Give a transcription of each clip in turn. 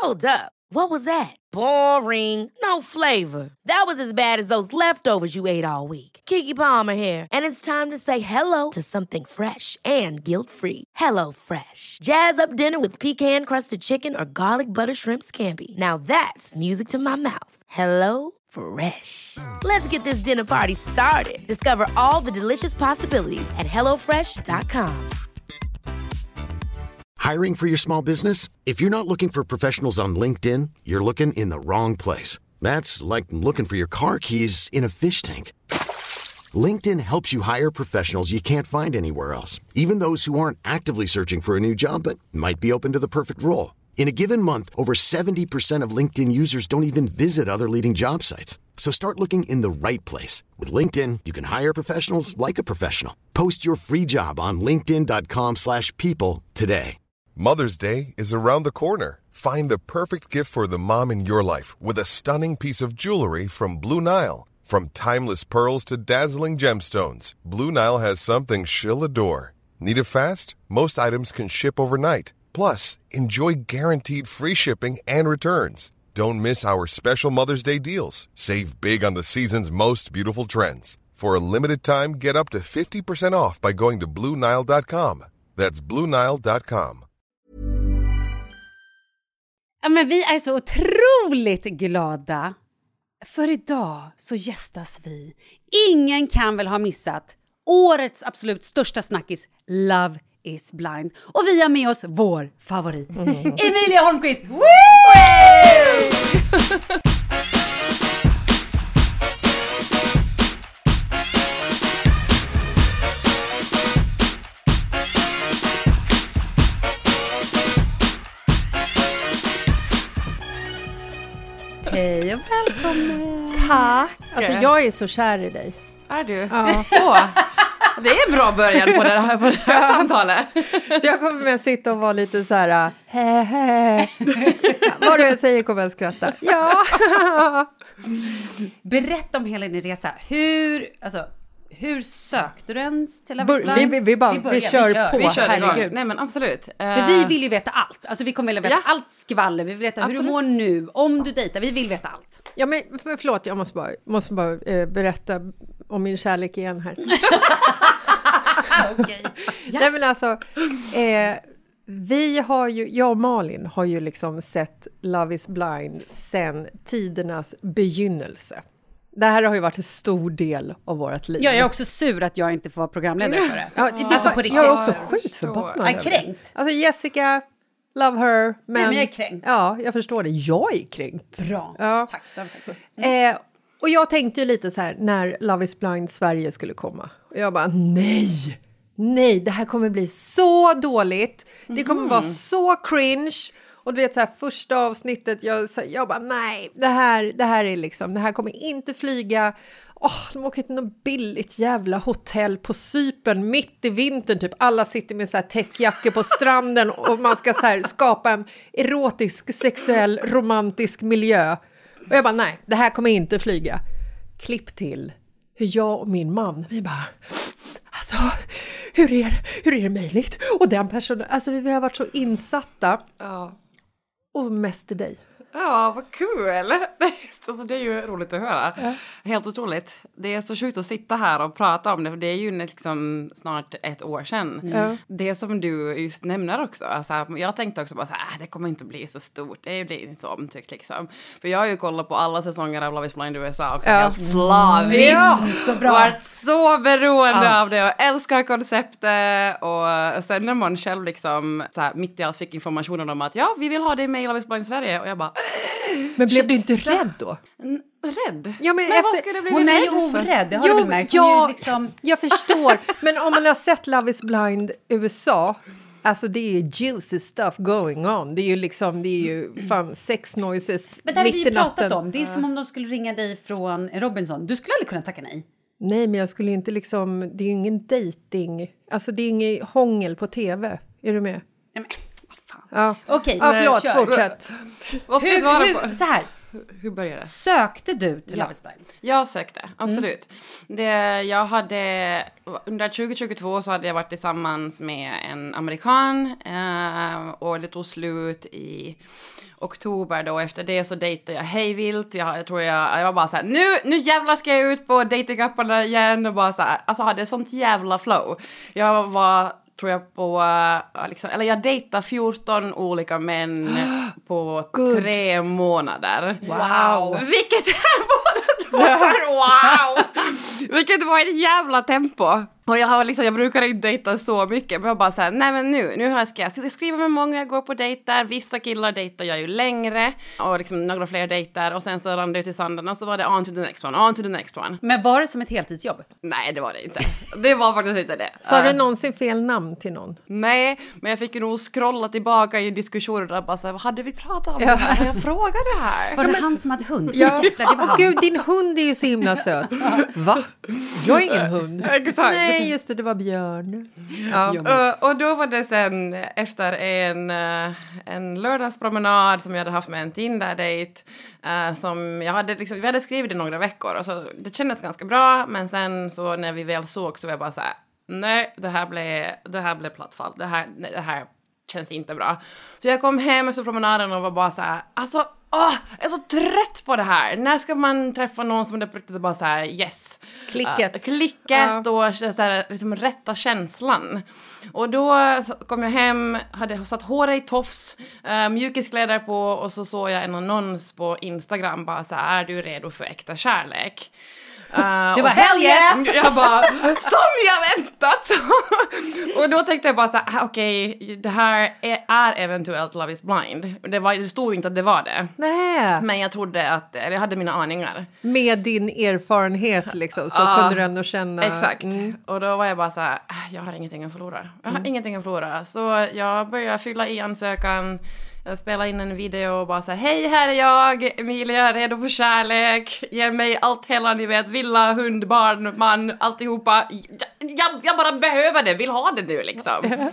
Hold up. What was that? Boring. No flavor. That was as bad as those leftovers you ate all week. Keke Palmer here, and it's time to say hello to something fresh and guilt-free. Hello Fresh. Jazz up dinner with pecan-crusted chicken or garlic butter shrimp scampi. Now that's music to my mouth. Hello Fresh. Let's get this dinner party started. Discover all the delicious possibilities at hellofresh.com. Hiring for your small business? If you're not looking for professionals on LinkedIn, you're looking in the wrong place. That's like looking for your car keys in a fish tank. LinkedIn helps you hire professionals you can't find anywhere else, even those who aren't actively searching for a new job but might be open to the perfect role. In a given month, over 70% of LinkedIn users don't even visit other leading job sites. So start looking in the right place. With LinkedIn, you can hire professionals like a professional. Post your free job on linkedin.com/people today. Mother's Day is around the corner. Find the perfect gift for the mom in your life with a stunning piece of jewelry from Blue Nile. From timeless pearls to dazzling gemstones, Blue Nile has something she'll adore. Need it fast? Most items can ship overnight. Plus, enjoy guaranteed free shipping and returns. Don't miss our special Mother's Day deals. Save big on the season's most beautiful trends. For a limited time, get up to 50% off by going to BlueNile.com. That's BlueNile.com. Ja, men vi är så otroligt glada. För idag så gästas vi. Ingen kan väl ha missat årets absolut största snackis, Love is blind. Och vi har med oss vår favorit, Emilia Holmqvist. Woo! Hej och välkommen. Tack. Alltså jag är så kär i dig. Är du? Ja. Det är en bra början på det här samtalet. Så jag kommer med att sitta och vara lite så här vad du än säger kommer jag skratta. Ja. Berätta om hela din resa. Hur sökte du ens till Love is blind? Vi kör på. Vi kör Herregud. Nej men absolut. För vi vill ju veta allt. Alltså vi kommer vilja veta allt skvaller. Vi vill veta hur du mår nu. Om du dejtar. Vi vill veta allt. Ja men förlåt, jag måste bara berätta om min kärlek igen här. Okej. Ja. Nej men alltså jag och Malin har ju liksom sett Love is blind sen tidernas begynnelse. Det här har ju varit en stor del av vårt liv. Jag är också sur att jag inte får vara programledare för det. Ja, alltså på riktigt. Jag är också skitförbannad. Jag är kränkt. Alltså Jessica, love her. Men jag är kränkt. Ja, jag förstår det. Jag är kränkt. Bra, ja. Tack. Det har vi sagt. Och jag tänkte ju lite så här när Love is blind Sverige skulle komma. Och jag bara, nej, det här kommer bli så dåligt. Det kommer vara så cringe. Och du vet så här första avsnittet jag bara nej, det här är liksom, det här kommer inte flyga. De åker till något billigt jävla hotell på Cypern mitt i vintern typ. Alla sitter med så här täckjackor på stranden och man ska så här skapa en erotisk, sexuell, romantisk miljö. Och jag bara nej, det här kommer inte flyga. Klipp till hur jag och min man, vi bara alltså hur är det möjligt? Och den personen, alltså vi har varit så insatta. Ja. Och mest i dig. Ja, vad kul. Alltså, det är ju roligt att höra. Ja. Helt otroligt. Det är så sjukt att sitta här och prata om det. För det är ju liksom snart 1 år sedan. Det som du just nämner också. Alltså, jag tänkte också bara så här, det kommer inte bli så stort. Det blir inte så omtyckt liksom. För jag har ju kollat på alla säsonger av Love is blind i USA. Och helt slaviskt. Ja, så bra. Varit så beroende av det. Och älskar konceptet. Och sen när man själv liksom så här, mitt i allt fick informationen om att vi vill ha dig med i Love is blind i Sverige. Och jag bara men blev du inte rädd då? Rädd? Ja, men vad skulle du bli hon är ju orädd, det har du väl märkt. Liksom... Jag förstår. Men om man har sett Love is blind USA, alltså det är juicy stuff going on. Det är ju liksom, det är ju fan sex noises. Men det har vi pratat om. Det är som om de skulle ringa dig från Robinson. Du skulle aldrig kunna tacka nej. Nej, men jag skulle inte liksom, det är ju ingen dating. Alltså det är ingen hångel på tv. Är du med? Nej, men Ja. Okej, förlåt, fortsätt. Vad ska jag svara på? Så här, Hur började det? Sökte du till Love is blind? Jag sökte, absolut. Under 2022 så hade jag varit tillsammans med en amerikan och det tog slut i oktober då. Efter det så dejtade jag hejvilt. Jag var bara så här, nu jävlar ska jag ut på datingapparna igen och bara så här, alltså hade sånt jävla flow. Jag var, tror jag, på jag dejtade 14 olika män på 3 månader. Wow! Vilket wow! Vilket var ett jävla tempo. Och jag brukar inte dejta så mycket. Men jag bara såhär, nej men nu ska jag skriva med många, jag går på dejter. Vissa killar dejtar jag ju längre. Och liksom några fler dejter. Och sen så rann det ut i sanden. Och så var det on to the next one. Men var det som ett heltidsjobb? Nej, det var det inte. Det var faktiskt inte det. Sa du någonsin fel namn till någon? Nej, men jag fick ju nog scrolla tillbaka i diskussioner och bara såhär, vad hade vi pratat om det här? Jag frågade det här. Var det han som hade hund? Ja. Det var han. Gud, din hund är ju så himla söt. Va? Jag är ingen hund. Exakt. Nej, just det var Björn. Ja. Och då var det sen efter en lördagspromenad som jag hade haft med en Tinder-dejt som vi hade skrivit i några veckor och så det kändes ganska bra, men sen så när vi väl såg så var jag bara så här, nej, det här blev plattfall. Det här känns inte bra. Så jag kom hem efter promenaden och var bara så här, alltså, jag är så trött på det här. När ska man träffa någon som är bara så här, yes. Klicket och så här, liksom rätta känslan. Och då kom jag hem, hade satt håret i tofs, mjukiskläder på och så såg jag en annons på Instagram bara så här, är du redo för äkta kärlek? Du bara, hell yes! Jag bara, som jag väntat! Och då tänkte jag bara så här, okej, det här är eventuellt Love is blind. Det stod inte att det var det. Nej. Men jag trodde jag hade mina aningar. Med din erfarenhet liksom, så kunde du ändå känna... Exakt. Och då var jag bara så här, jag har ingenting att förlora. Så jag började fylla i ansökan. Jag spelade in en video och bara så här, hej, här är jag, Emilia, redo för kärlek. Ge mig allt hela, ni vet, villa, hund, barn, man, alltihopa. Jag bara behöver det, vill ha det nu liksom.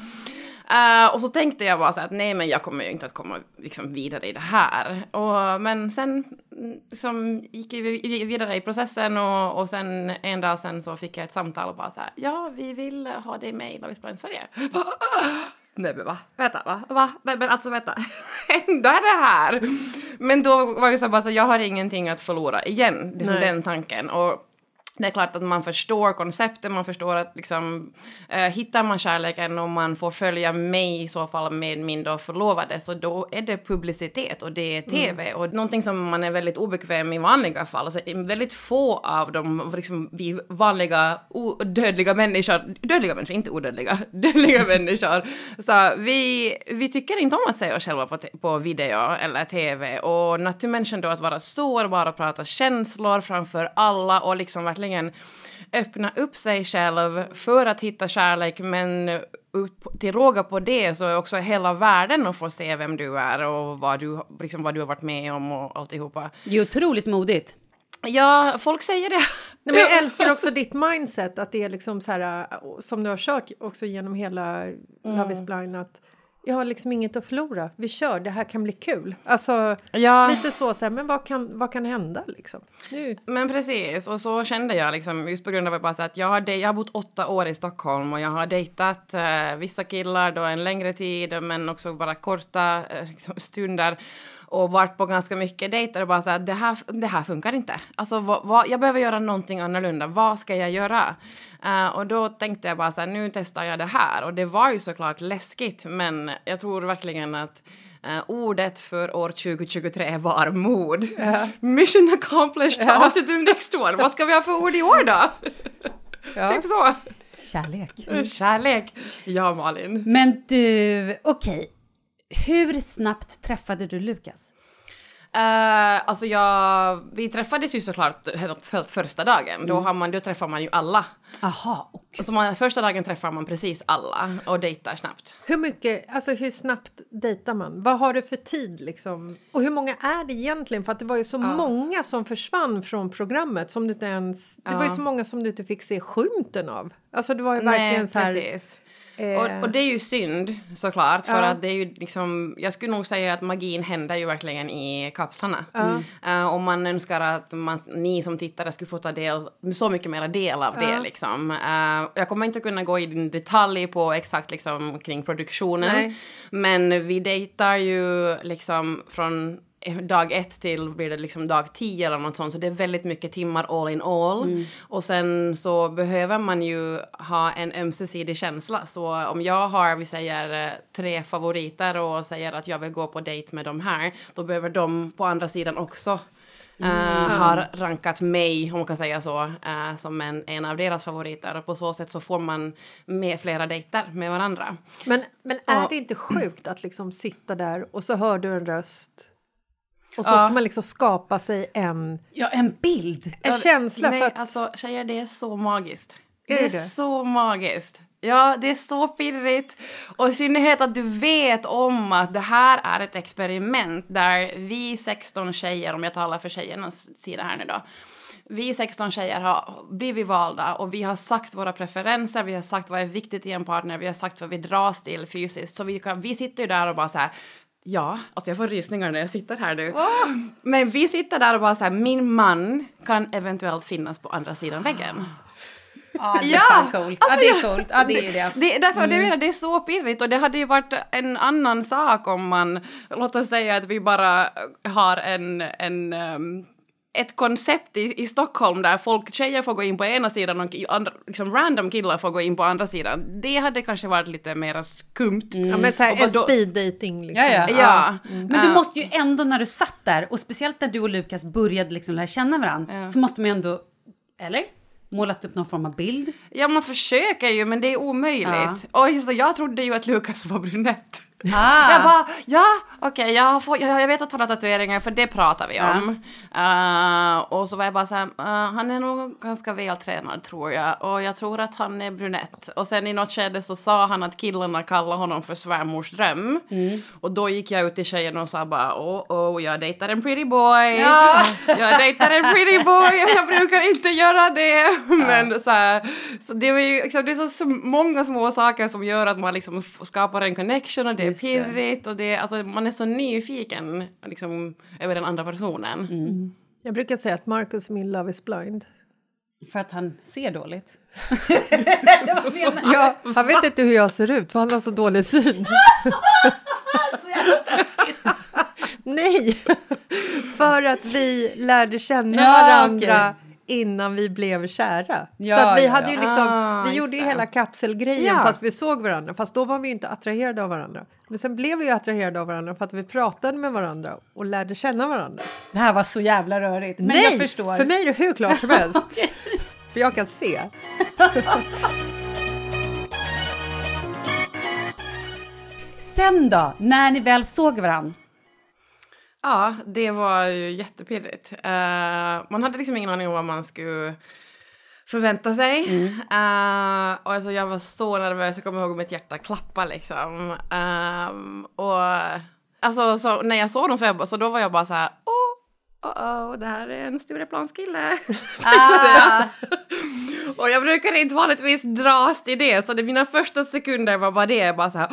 Och så tänkte jag bara så här, att nej, men jag kommer ju inte att komma liksom vidare i det här. Men sen liksom, gick vi vidare i processen och sen en dag sen så fick jag ett samtal och bara så här, ja, vi vill ha dig med i Love is blind Sverige. Nej men va? Nej men alltså vänta. Händer det här? Men då var det så bara så jag har ingenting att förlora igen. Det är den tanken. Och det är klart att man förstår konceptet, man förstår att liksom, hittar man kärleken och man får följa mig i så fall med min då förlovade, så då är det publicitet och det är tv och någonting som man är väldigt obekväm i vanliga fall. Alltså, väldigt få av dem, liksom, vi vanliga dödliga människor, inte odödliga, dödliga människor, så vi tycker inte om att se oss själva på video eller tv, och not to mention då att vara sårbar och prata känslor framför alla och liksom verkligen öppna upp sig själv för att hitta kärlek, men till råga på det så är också hela världen att få se vem du är och vad du har varit med om och alltihopa. Det är otroligt modigt. Ja, folk säger det. Nej, men jag älskar också ditt mindset, att det är liksom så här, som du har kört också genom hela Love is blind, att jag har liksom inget att förlora. Vi kör, det här kan bli kul. Alltså, lite så här, men vad kan hända liksom? Nu. Men precis, och så kände jag liksom, just på grund av att jag har bott 8 år i Stockholm och jag har dejtat vissa killar då en längre tid, men också bara korta stunder. Och varit på ganska mycket dejter och bara så här, det här funkar inte. Alltså, jag behöver göra någonting annorlunda. Vad ska jag göra? Och då tänkte jag bara så här, nu testar jag det här. Och det var ju såklart läskigt, men jag tror verkligen att ordet för år 2023 var mod. Mission accomplished. On to the next one. Vad ska vi ha för ord i år då? Typ så. Kärlek. Ja, Malin. Men du, okej. Hur snabbt träffade du Lukas? Alltså vi träffades ju såklart första dagen. Då träffar man ju alla. Aha, okay. Så första dagen träffar man precis alla och dejtar snabbt. Hur snabbt dejtar man? Vad har du för tid liksom? Och hur många är det egentligen? För att det var ju så många som försvann från programmet som du inte ens... Det var ju så många som du inte fick se skymten av. Alltså det var ju verkligen så här... Precis. Och det är ju synd såklart, för att det är ju liksom, jag skulle nog säga att magin händer ju verkligen i kapslarna. Och man önskar att ni som tittare skulle få ta så mycket mer del av det liksom. Jag kommer inte kunna gå i detalj på exakt liksom kring produktionen. Nej. Men vi dejtar ju liksom från dag 1 till blir det liksom dag 10 eller något sånt. Så det är väldigt mycket timmar all in all. Och sen så behöver man ju ha en ömsesidig känsla. Så om jag har, vi säger 3 favoriter och säger att jag vill gå på dejt med de här, då behöver de på andra sidan också har rankat mig, om man kan säga så, som en av deras favoriter. Och på så sätt så får man med flera dejter med varandra. Men är det inte sjukt att liksom sitta där och så hör du en röst och så ska man liksom skapa sig en bild. En känsla för att... alltså tjejer, det är så magiskt. Det är så magiskt. Ja, det är så pirrigt. Och i synnerhet att du vet om att det här är ett experiment där vi 16 tjejer, om jag talar för tjejernas sida här nu då. Vi 16 tjejer har blivit valda och vi har sagt våra preferenser, vi har sagt vad är viktigt i en partner, vi har sagt vad vi dras till fysiskt. Så vi sitter ju där och bara så här... Ja, alltså jag får rysningar när jag sitter här nu. Men vi sitter där och bara så här, min man kan eventuellt finnas på andra sidan väggen. Det är coolt. Alltså, det är coolt. Ja, det är ju det. Därför det är så pirrigt. Och det hade ju varit en annan sak om man, låt oss säga att vi bara har ett koncept i Stockholm där tjejer får gå in på ena sidan och liksom random killar får gå in på andra sidan. Det hade kanske varit lite mer skumt. Ja, men så här, en speed dating liksom. Ja. Men du måste ju ändå, när du satt där, och speciellt när du och Lukas började liksom lära känna varandra, så måste man ändå, eller? Målat upp någon form av bild. Ja, man försöker ju, men det är omöjligt. Och just det, jag trodde ju att Lukas var brunett. Jag bara, okej, jag vet att han har tatueringar, för det pratar vi om. Och så var jag bara så här, han är nog ganska vältränad tror jag. Och jag tror att han är brunett. Och sen i något skede så sa han att killarna kallar honom för svärmors dröm. Och då gick jag ut till tjejen och sa bara, jag dejtar en pretty boy. Jag dejtar en pretty boy. Jag brukar inte göra det. Men så här, så det är ju liksom, det är så många små saker som gör att man liksom skapar en connection, och det är pirrigt, och det, alltså, man är så nyfiken liksom, över den andra personen. Jag brukar säga att Marcus min Love is blind. För att han ser dåligt. Ja, han vet inte hur jag ser ut, för han har så dålig syn. Nej, för att vi lärde känna varandra innan vi blev kära. Så att vi hade ju liksom, vi gjorde ju hela kapselgrejen fast vi såg varandra. Fast då var vi inte attraherade av varandra. Men sen blev vi ju attraherade av varandra för att vi pratade med varandra och lärde känna varandra. Det här var så jävla rörigt. Men nej, jag förstår. För mig är det hur klart som helst. För jag kan se. Sen då, när ni väl såg varandra? Ja, det var ju jättepirrigt. Man hade liksom ingen aning om vad man skulle förvänta sig. Och alltså jag var så nervös, jag kommer ihåg mitt hjärta klappa liksom. Och alltså så, när jag såg dem så då var jag bara så här, det här är en Stureplanskille. Och jag brukar inte vanligtvis dras till det. Så mina första sekunder var bara det. Bara så här,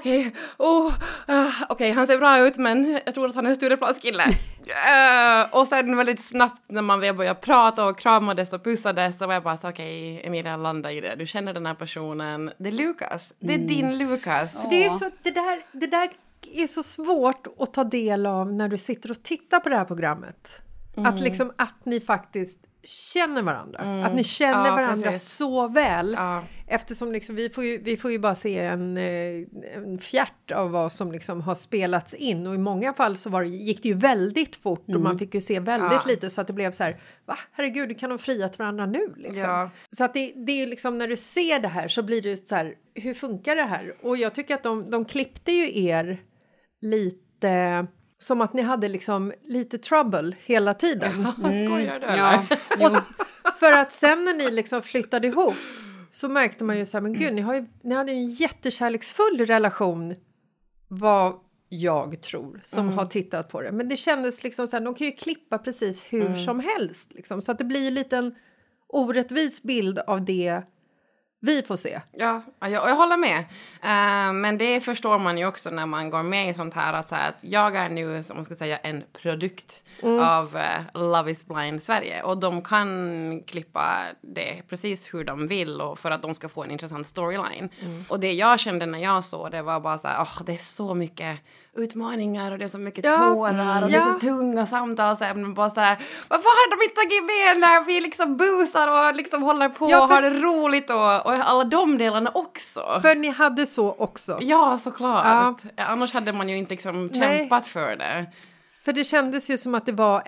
okej, han ser bra ut, men jag tror att han är en Stureplanskille. Och sen väldigt snabbt när man började prata och kramades och pussades, så var jag bara så okej, Emilia, landa i det. Du känner den här personen. Det är Lukas. Det är din Lukas. Det är så, det där är så svårt att ta del av när du sitter och tittar på det här programmet. Att ni faktiskt känner varandra. Att ni känner varandra så väl. Eftersom liksom, vi får ju bara se en fjärt av vad som liksom har spelats in. Och i många fall så gick det ju väldigt fort. Och man fick ju se väldigt lite. Så att det blev så här, va? Herregud, kan de fria till varandra nu? Liksom. Så att det är ju liksom, när du ser det här så blir det så här, hur funkar det här? Och jag tycker att de klippte ju er lite som att ni hade liksom lite trouble hela tiden. Skojar du eller? Och för att sen när ni liksom flyttade ihop så märkte man ju så här, men gud, ni hade ju en jättekärleksfull relation, vad jag tror, som har tittat på det. Men det kändes liksom så här, de kan ju klippa precis hur som helst liksom, så att det blir ju lite en orättvis bild av det Vi får se. Ja, jag håller med. Men det förstår man ju också när man går med i sånt här. Att jag är nu, som man ska säga, en produkt av Love is Blind Sverige. Och de kan klippa det precis hur de vill. Och för att de ska få en intressant storyline. Och det jag kände när jag såg det var bara så här, det är så mycket utmaningar och det är så mycket tårar och det är så tunga samtalsämnen. Bara så här, varför har de inte tagit med när vi liksom busar och liksom håller på och har det roligt och alla de delarna också. För ni hade så också. Ja, såklart. Ja. Annars hade man ju inte liksom kämpat för det. För det kändes ju som att det var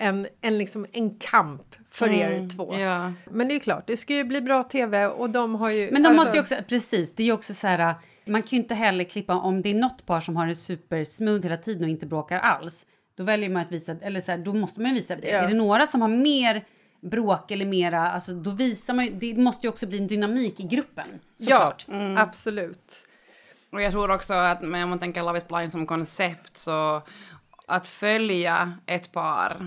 en kamp för er två. Ja. Men det är klart, det ska ju bli bra tv och de har ju... Men de måste ju också, precis, det är ju också så här, man kan ju inte heller klippa, om det är något par som har det super smooth hela tiden och inte bråkar alls, då väljer man att visa, eller så här, då måste man visa det. Är det några som har mer bråk eller mera, alltså då visar man ju, det måste ju också bli en dynamik i gruppen, såklart. Ja, absolut. Och jag tror också att om man tänker Love is Blind som koncept, så att följa ett par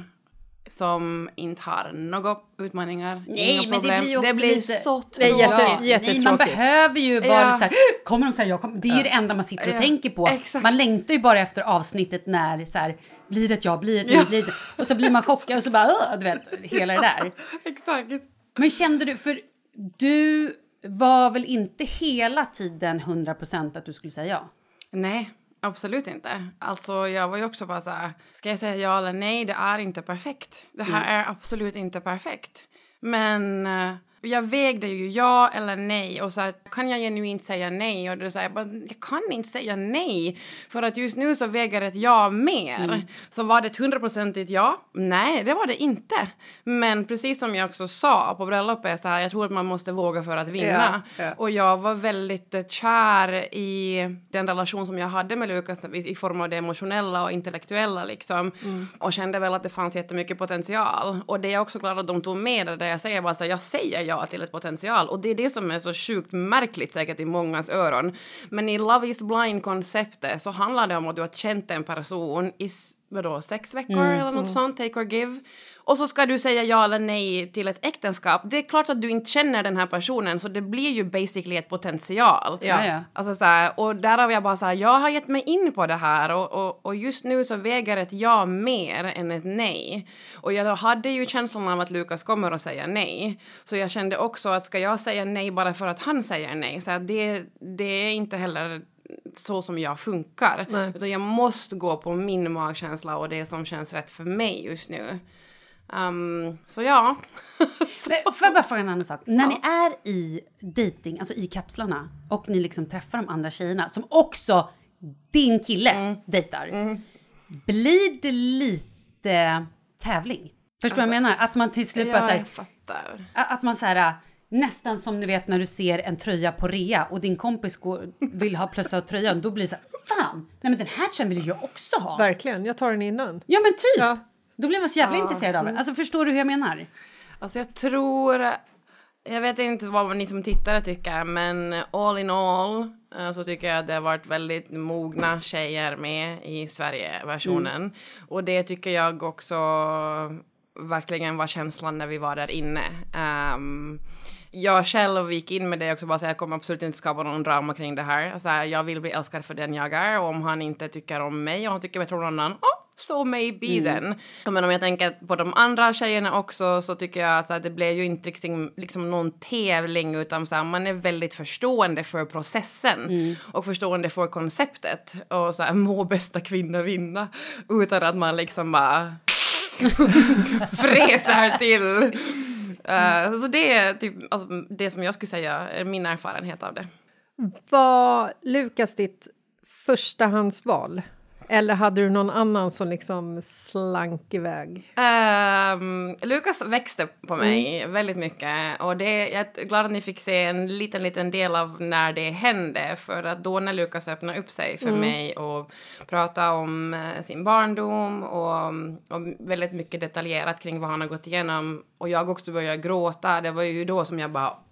som inte har några utmaningar, nej, inga men problem. Det blir ju också det blir lite... så tråkigt. Det är jättetråkigt. Nej, man behöver ju vara lite så här, kommer de säga det är ju det enda man sitter och tänker på. Exakt. Man längtar ju bara efter avsnittet när så här, blir det ett ja, blir det ett nej, blir det... Och så blir man chockad och så bara, du vet, hela det där. Exakt. Men kände du, för du var väl inte hela tiden 100% att du skulle säga ja? Nej, absolut inte. Alltså jag var ju också bara så här, ska jag säga ja eller nej? Det är inte perfekt. Det här är absolut inte perfekt. Men jag vägde ju ja eller nej. Och så här, kan jag genuint säga nej? Och då säger jag kan inte säga nej. För att just nu så väger ett ja mer. Så var det 100% ja? Nej, det var det inte. Men precis som jag också sa på bröllopet, så här, jag tror att man måste våga för att vinna. Ja. Och jag var väldigt kär i den relation som jag hade med Lukas i form av det emotionella och intellektuella liksom. Och kände väl att det fanns jättemycket potential. Och det är också glad att de tog med det där jag säger bara så här, jag säger ja till ett potential. Och det är det som är så sjukt märkligt säkert i mångas öron. Men i Love is Blind-konceptet så handlar det om att du har känt en person i 6 veckor eller något sånt, take or give. Och så ska du säga ja eller nej till ett äktenskap. Det är klart att du inte känner den här personen, så det blir ju basically ett potential. Ja. Alltså så här, och där har jag bara så här, jag har gett mig in på det här och just nu så väger ett ja mer än ett nej. Och jag hade ju känslan av att Lukas kommer att säga nej. Så jag kände också att ska jag säga nej bara för att han säger nej, så att det är inte heller så som jag funkar. Nej. Utan jag måste gå på min magkänsla och det som känns rätt för mig just nu. Så ja. Får jag bara fråga en annan sak? När ni är i dating, alltså i kapslarna, och ni liksom träffar de andra tjejerna som också din kille dejtar, blir det lite tävling? Förstår du vad jag menar? Att man till slut bara så här, jag fattar. Att man så här, nästan som du vet när du ser en tröja på rea och din kompis vill ha plus av tröjan, då blir det så här, fan, nej men den här tröjan vill jag också ha. Verkligen, jag tar den innan. Ja men typ. Ja. Då blir man så jävla intresserad av det. Alltså förstår du hur jag menar? Alltså jag vet inte vad ni som tittare tycker, men all in all så tycker jag att det har varit väldigt mogna tjejer med i Sverige-versionen. Och det tycker jag också verkligen var känslan när vi var där inne. Jag själv gick in med det också, bara så jag kommer absolut inte skapa någon drama kring det här. Alltså, jag vill bli älskad för den jag är, och om han inte tycker om mig och han tycker bättre om någon annan, så maybe then. Men om jag tänker på de andra tjejerna också, så tycker jag att det blev ju inte liksom någon tävling, utan så här, man är väldigt förstående för processen och förstående för konceptet, och så här, må bästa kvinna vinna, utan att man liksom bara fräsar till. Så det är typ, alltså, det som jag skulle säga är min erfarenhet av det. Var Lukas ditt förstahandsval? Eller hade du någon annan som liksom slank iväg? Lukas växte på mig väldigt mycket. Och jag är glad att ni fick se en liten del av när det hände. För att då när Lukas öppnade upp sig för mig och pratade om sin barndom och väldigt mycket detaljerat kring vad han har gått igenom. Och jag också började gråta. Det var ju då som jag bara,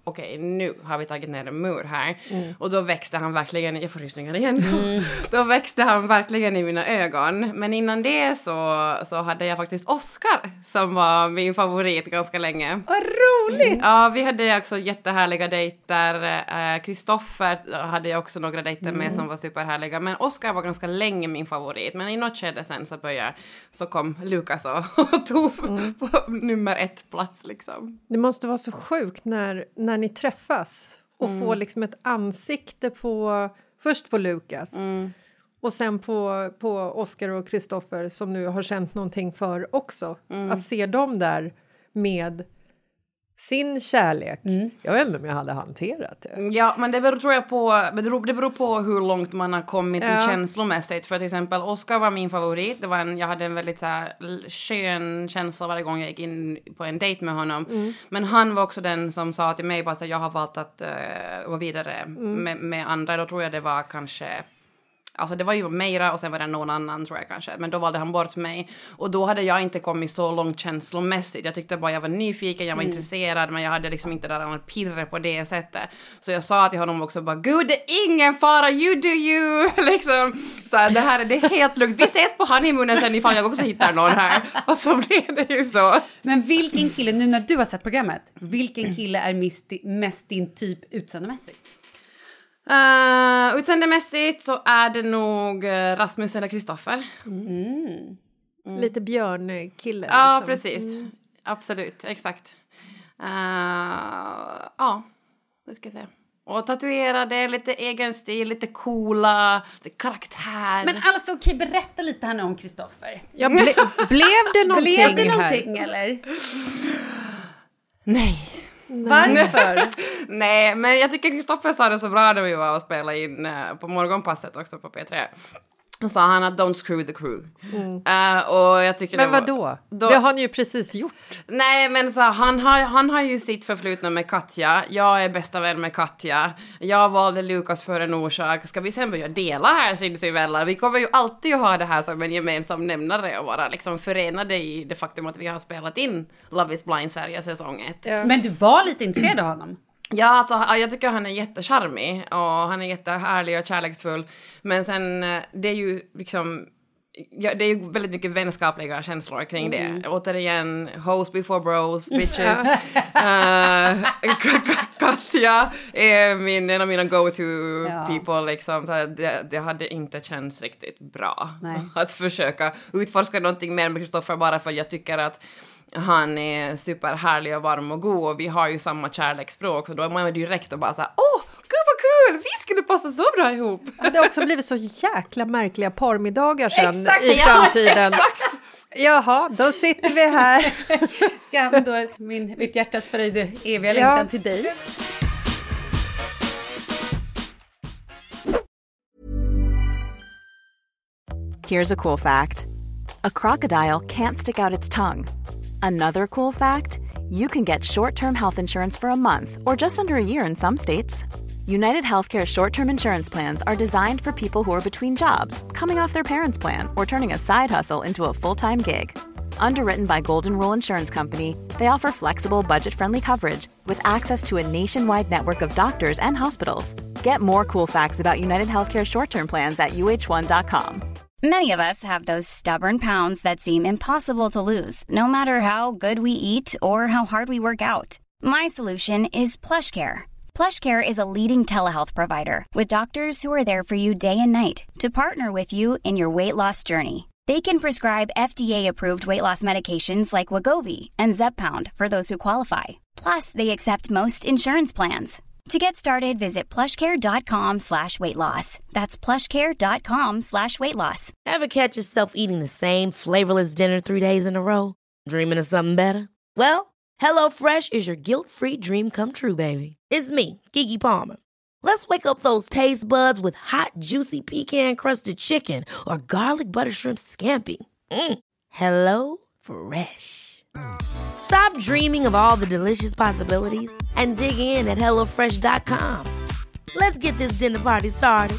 okej, nu har vi tagit ner en mur här. Och då växte han verkligen, jag får rysningar igen. Då växte han verkligen i mina ögon. Men innan det så hade jag faktiskt Oscar som var min favorit ganska länge. Vad roligt! Ja, vi hade också jättehärliga dejter. Kristoffer hade jag också några dejter med som var superhärliga. Men Oscar var ganska länge min favorit. Men i något skede sen så kom Lukas och tog på nummer 1 plats liksom. Det måste vara så sjukt när ni träffas och får liksom ett ansikte först på Lukas och sen på Oscar och Kristoffer som nu har känt någonting för också. Att se dem där med sin kärlek. Jag vet inte om jag hade hanterat det. Ja, men det beror på hur långt man har kommit känslomässigt. För till exempel, Oscar var min favorit. Jag hade en väldigt så här, skön känsla varje gång jag gick in på en dejt med honom. Men han var också den som sa till mig bara att jag har valt att gå vidare med andra. Då tror jag det var kanske... Alltså det var ju Meira och sen var det någon annan tror jag kanske. Men då valde han bort mig. Och då hade jag inte kommit så långt känslomässigt. Jag tyckte bara jag var nyfiken, jag var intresserad. Men jag hade liksom inte där någon pirre på det sättet. Så jag sa till honom också bara, gud det är ingen fara, you do you. Liksom, så här, det är helt lugnt. Vi ses på honeymoonen sen ifall jag också hittar någon här. Och så blev det ju så. Men vilken kille, nu när du har sett programmet, vilken kille är mest din typ utseendemässigt? Utseendemässigt så är det nog Rasmus eller Kristoffer. Lite björnkille. Ja, liksom. precis. Absolut, exakt. Ja, det ska jag säga. Och tatuerade, lite egen stil, lite coola, lite karaktär. Men alltså, okej, berätta lite här nu om Kristoffer. Ja, blev det någonting Blev det här? någonting, eller? Nej. Varför? Nej, men jag tycker Kristoffer sa det så bra när vi var och spelade in på morgonpasset också på P3. Då sa han att don't screw the crew. Och jag tycker men vadå? Det har ni ju precis gjort. Nej, men så han har ju sitt förflutna med Katja. Jag är bästa vän med Katja. Jag valde Lukas för en orsak. Ska vi sen börja dela här sinsemellan? Vi kommer ju alltid att ha det här som en gemensam nämnare och vara liksom förenade i det faktum att vi har spelat in Love is Blind Sverige säsong 1. Ja. Men du var lite intresserad av honom? Ja, alltså, jag tycker han är jättecharmig och han är jättehärlig och kärleksfull. Men sen, det är ju liksom... Ja, det är ju väldigt mycket vänskapliga känslor kring det. Återigen, hoes before bros, bitches. Katja är en av mina go-to people. Liksom. Så det hade inte känts riktigt bra. Nej. Att försöka utforska någonting mer med Kristoffer bara för att jag tycker att han är superhärlig och varm och god och vi har ju samma kärleksspråk så då är man direkt och bara såhär, gud vad kul, vi skulle passa så bra ihop. Men det har också blivit så jäkla märkliga parmiddagar sen exakt, i framtiden. Exakt. Jaha, då sitter vi här. Ska jag då mitt hjärtas fröjd eviga längtan till dig. Here's a cool fact. A crocodile can't stick out its tongue. Another cool fact, you can get short-term health insurance for a month or just under a year in some states. United Healthcare short-term insurance plans are designed for people who are between jobs, coming off their parents' plan, or turning a side hustle into a full-time gig. Underwritten by Golden Rule Insurance Company, they offer flexible, budget-friendly coverage with access to a nationwide network of doctors and hospitals. Get more cool facts about United Healthcare short-term plans at uh1.com. Many of us have those stubborn pounds that seem impossible to lose, no matter how good we eat or how hard we work out. My solution is PlushCare. PlushCare is a leading telehealth provider with doctors who are there for you day and night to partner with you in your weight loss journey. They can prescribe FDA-approved weight loss medications like Wegovy and Zepbound for those who qualify. Plus, they accept most insurance plans. To get started, visit plushcare.com/weightloss. That's plushcare.com/weightloss. Ever catch yourself eating the same flavorless dinner 3 days in a row? Dreaming of something better? Well, HelloFresh is your guilt-free dream come true, baby. It's me, Keke Palmer. Let's wake up those taste buds with hot, juicy pecan-crusted chicken or garlic butter shrimp scampi. Hello Fresh. Stop dreaming of all the delicious possibilities and dig in at HelloFresh.com. Let's get this dinner party started.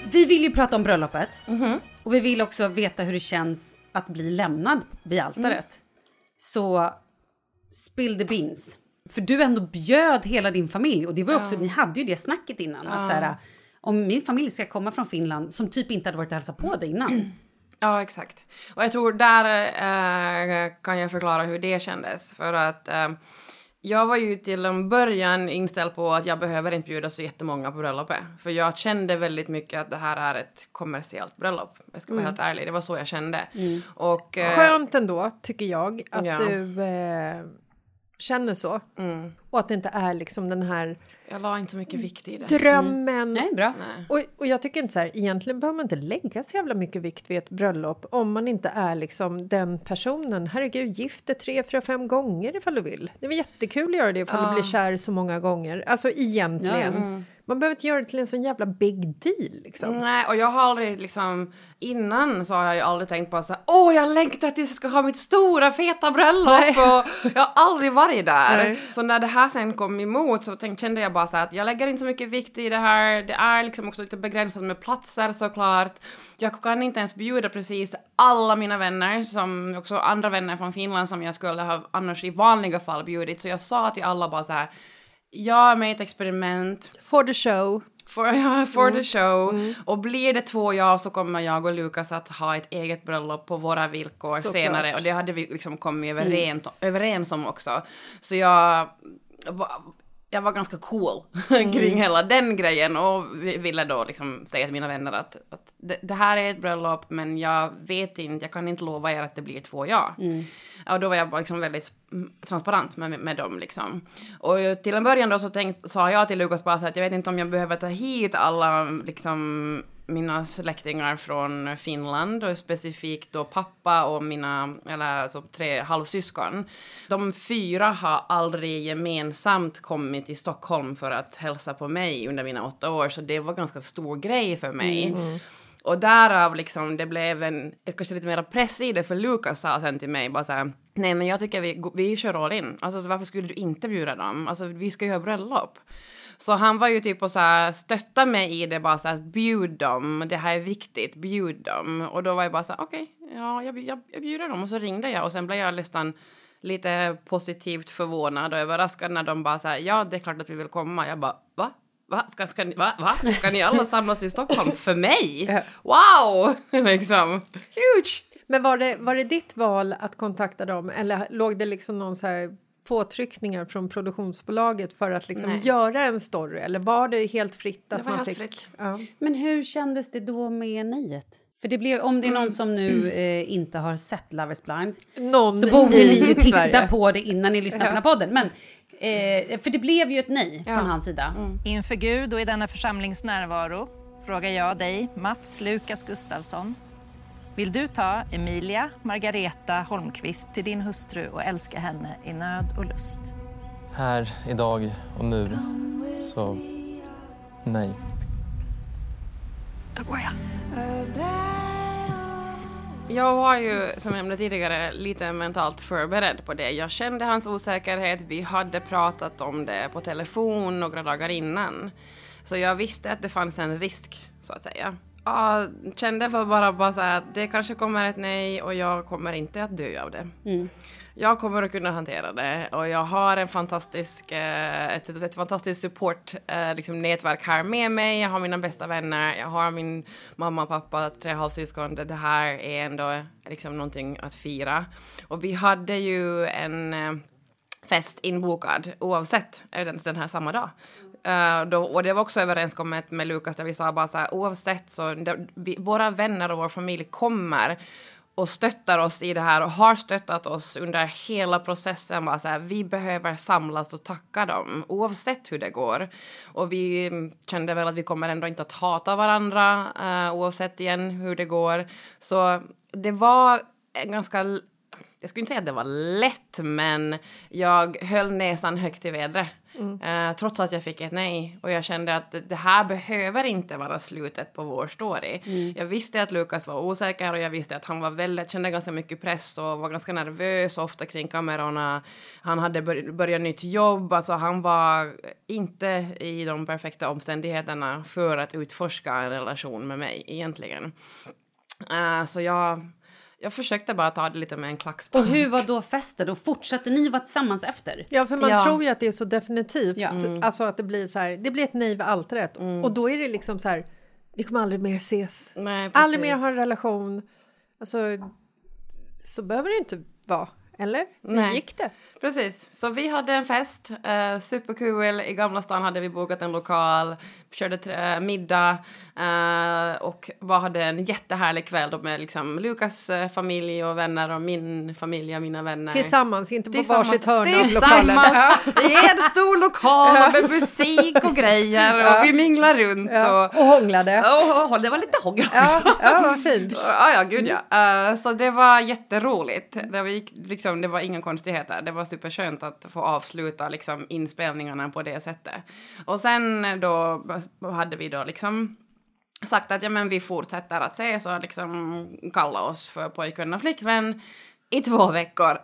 Vi vill ju prata om bröllopet. Och vi vill också veta hur det känns att bli lämnad vid altaret. Så spill the beans. För du ändå bjöd hela din familj. Och det var också, ni hade ju det snacket innan. Att så här, om min familj ska komma från Finland som typ inte hade varit och hälsat på dig innan. Ja, exakt. Och jag tror där kan jag förklara hur det kändes. För att jag var ju till en början inställd på att jag behöver inte bjuda så jättemånga på bröllopet. För jag kände väldigt mycket att det här är ett kommersiellt bröllop. Jag ska vara helt ärlig, det var så jag kände. Och, skönt ändå, tycker jag, att du känner så. Och att det inte är liksom den här... Jag la inte så mycket vikt i det. Drömmen. Nej, bra. Och jag tycker inte så här, egentligen behöver man inte lägga så jävla mycket vikt vid ett bröllop om man inte är liksom den personen. Herregud, gifte 3, 4, 5 gånger ifall du vill. Det är väl jättekul att göra det ifall du blir kär så många gånger. Alltså egentligen. Man behöver inte göra det till en sån jävla big deal liksom. Nej, och jag har aldrig liksom, innan så har jag ju aldrig tänkt på så här, jag längtar tills jag ska ha mitt stora feta bröllop. Och jag har aldrig varit där. Nej. Så när det här sen kom emot så kände jag bara så här att jag lägger inte så mycket vikt i det här. Det är liksom också lite begränsat med platser såklart. Jag kan inte ens bjuda precis alla mina vänner, som också andra vänner från Finland som jag skulle ha annars i vanliga fall bjudit. Så jag sa till alla bara så här, jag är med ett experiment. For the show. For the show. Och blir det 2 ja så kommer jag och Lukas att ha ett eget bröllop på våra villkor senare. Och det hade vi liksom kommit överens om också. Så jag var ganska cool kring hela den grejen och ville då liksom säga till mina vänner att det här är ett bröllop, men jag vet inte, jag kan inte lova er att det blir 2 ja. Och då var jag bara liksom väldigt transparent med dem liksom. Och till en början då så sa jag till Lukas bara att jag vet inte om jag behöver ta hit alla liksom mina släktingar från Finland och specifikt då pappa och mina, eller alltså 3 halvsyskon. De 4 har aldrig gemensamt kommit till Stockholm för att hälsa på mig under mina 8 år, så det var ganska stor grej för mig. Och därav liksom, det blev kanske lite mer press i det, för Lukas sa sen till mig bara så här, nej men jag tycker vi kör all in. Alltså varför skulle du inte bjuda dem? Alltså vi ska ju ha bröllop. Så han var ju typ och så här, stötta mig i det, bara så här, bjud dem, det här är viktigt, bjud dem. Och då var jag bara så här, okej, jag bjuder dem. Och så ringde jag och sen blev jag nästan lite positivt förvånad och överraskad när de bara så här, ja det är klart att vi vill komma. Jag bara, va? Ska ni alla samlas i Stockholm för mig? Wow! Liksom, huge! Men var det ditt val att kontakta dem? Eller låg det liksom någon så här påtryckningar från produktionsbolaget för att liksom göra en story? Eller var det helt fritt? Att det var man helt fritt. Ja. Men hur kändes det då med nejet? För det blev, om det är någon som nu inte har sett Love is Blind, så borde ni ju titta på det innan ni lyssnar på den här podden. Men, för det blev ju ett nej från hans sida. Inför Gud och i denna församlings närvaro frågar jag dig, Mats Lukas Gustafsson. Vill du ta Emilia Margareta Holmqvist till din hustru och älska henne i nöd och lust? Här, idag och nu. Så, nej. Då går jag. Jag var ju, som jag nämnde tidigare, lite mentalt förberedd på det. Jag kände hans osäkerhet. Vi hade pratat om det på telefon några dagar innan. Så jag visste att det fanns en risk, så att säga. Jag kände bara så här att det kanske kommer ett nej och jag kommer inte att dö av det. Jag kommer att kunna hantera det och jag har en fantastisk, ett fantastiskt support liksom nätverk här med mig. Jag har mina bästa vänner, jag har min mamma, pappa, 3 halvsyskon. Det här är ändå liksom någonting att fira. Och vi hade ju en fest inbokad oavsett den här samma dag. Och det var också överenskommet med Lukas där vi sa bara så här, oavsett så våra vänner och vår familj kommer och stöttar oss i det här och har stöttat oss under hela processen. Bara så här, vi behöver samlas och tacka dem oavsett hur det går. Och vi kände väl att vi kommer ändå inte att hata varandra oavsett igen hur det går. Så det var en ganska... Jag skulle inte säga att det var lätt, men jag höll näsan högt i vädret. Trots att jag fick ett nej. Och jag kände att det här behöver inte vara slutet på vår story. Jag visste att Lukas var osäker och jag visste att han var kände ganska mycket press och var ganska nervös ofta kring kamerorna. Han hade börjat nytt jobb. Alltså han var inte i de perfekta omständigheterna för att utforska en relation med mig egentligen. Så jag försökte bara ta det lite med en klackspark. Och hur var då festen? Och fortsatte ni vara tillsammans efter? Ja, för man tror ju att det är så definitivt. Alltså att det blir så här, det blir ett nej vid altaret. Och då är det liksom så här, vi kommer aldrig mer ses. Nej, aldrig mer ha en relation. Alltså, så behöver det inte vara. Eller? Hur gick det? Precis. Så vi hade en fest. Superkul. I Gamla stan hade vi bokat en lokal. Körde middag. Och hade en jättehärlig kväll då med liksom Lukas familj och vänner och min familj och mina vänner. Tillsammans, inte på varsitt hörn av lokalen. Det är en stor lokal med musik och grejer. Och vi minglar runt. Och hånglade. Det var lite hångel också. Ja, vad fint. Ja, gud ja. Så det var jätteroligt. Det var inga konstigheter. Det var superskönt att få avsluta liksom inspelningarna på det sättet. Och sen då hade vi då liksom sagt att vi fortsätter att ses och liksom kalla oss för pojkvän och flickvän i 2 veckor.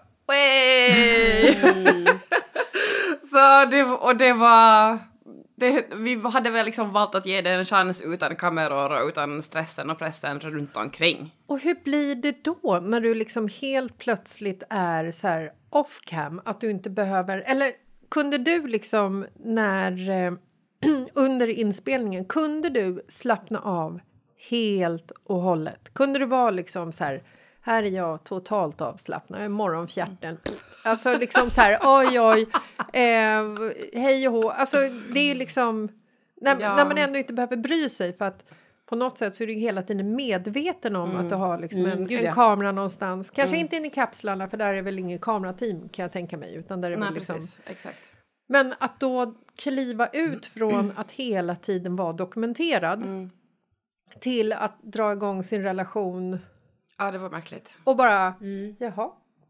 Vi hade väl liksom valt att ge det en chans utan kameror och utan stressen och pressen runt omkring. Och hur blir det då när du liksom helt plötsligt är så här off cam, att du inte behöver, eller kunde du liksom under inspelningen, kunde du slappna av helt och hållet? Kunde du vara liksom så här är jag totalt avslappnad, jag är morgonfjärten. Alltså liksom så här, oj, hej och hå. Alltså det är liksom, när man ändå inte behöver bry sig, för att på något sätt så är du hela tiden medveten om att du har liksom en kamera någonstans. Kanske inte in i kapslarna, för där är väl ingen kamerateam kan jag tänka mig. Utan där är väl liksom... precis. Exakt. Men att då kliva ut från att hela tiden vara dokumenterad till att dra igång sin relation. Ja, det var märkligt. Och bara, jaha.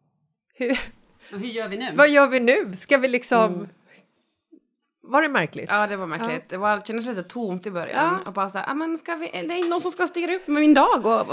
Hur gör vi nu? Vad gör vi nu? Ska vi liksom... Var det märkligt? Ja, det var märkligt. Det kändes lite tomt i början. Och bara så här, men det är någon som ska styra upp med min dag. Och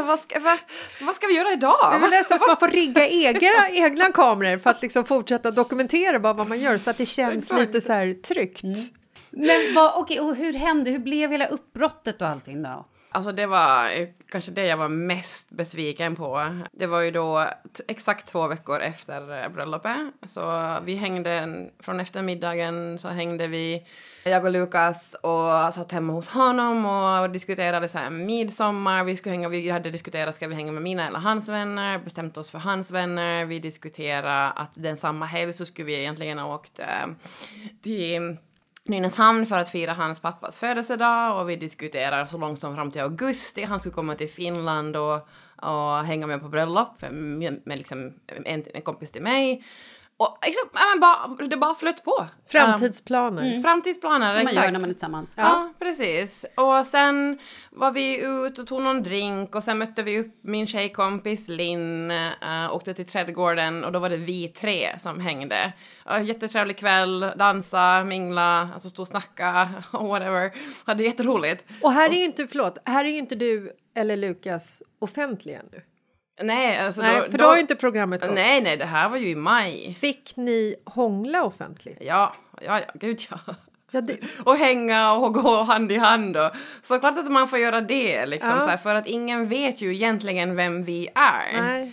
vad ska vi göra idag? Det är väl nästan så man får rigga egna kameror för att liksom fortsätta dokumentera vad man gör, så att det känns lite så här tryggt. Men och hur hände? Hur blev hela uppbrottet och allting då? Alltså det var kanske det jag var mest besviken på. Det var ju då exakt 2 veckor efter bröllopet. Så vi hängde, från eftermiddagen så hängde vi, jag och Lukas, och satt hemma hos honom och diskuterade så här midsommar. Vi hade diskuterat, ska vi hänga med mina eller hans vänner? Bestämt oss för hans vänner. Vi diskuterade att den samma helg så skulle vi egentligen ha åkt till Nynäshamn för att fira hans pappas födelsedag, och vi diskuterar så långt som fram till augusti. Han skulle komma till Finland och hänga med på bröllop med liksom en kompis till mig. Och liksom, det bara flöt på. Framtidsplaner. Framtidsplaner, som exakt. man gör när man är tillsammans. Ja, precis. Och sen var vi ut och tog någon drink, och sen mötte vi upp min tjejkompis Linn, åkte till trädgården, och då var det vi 3 som hängde. Jättetrevlig kväll, dansa, mingla, alltså stå och snacka, whatever. Hade jätteroligt. Och här är ju inte du eller Lukas offentliga nu. Nej, alltså för då har ju inte programmet gått. Nej, det här var ju i maj. Fick ni hångla offentligt? Ja, gud ja. Och hänga och gå hand i hand. Och. Så klart att man får göra det liksom, så här, för att ingen vet ju egentligen vem vi är. Nej.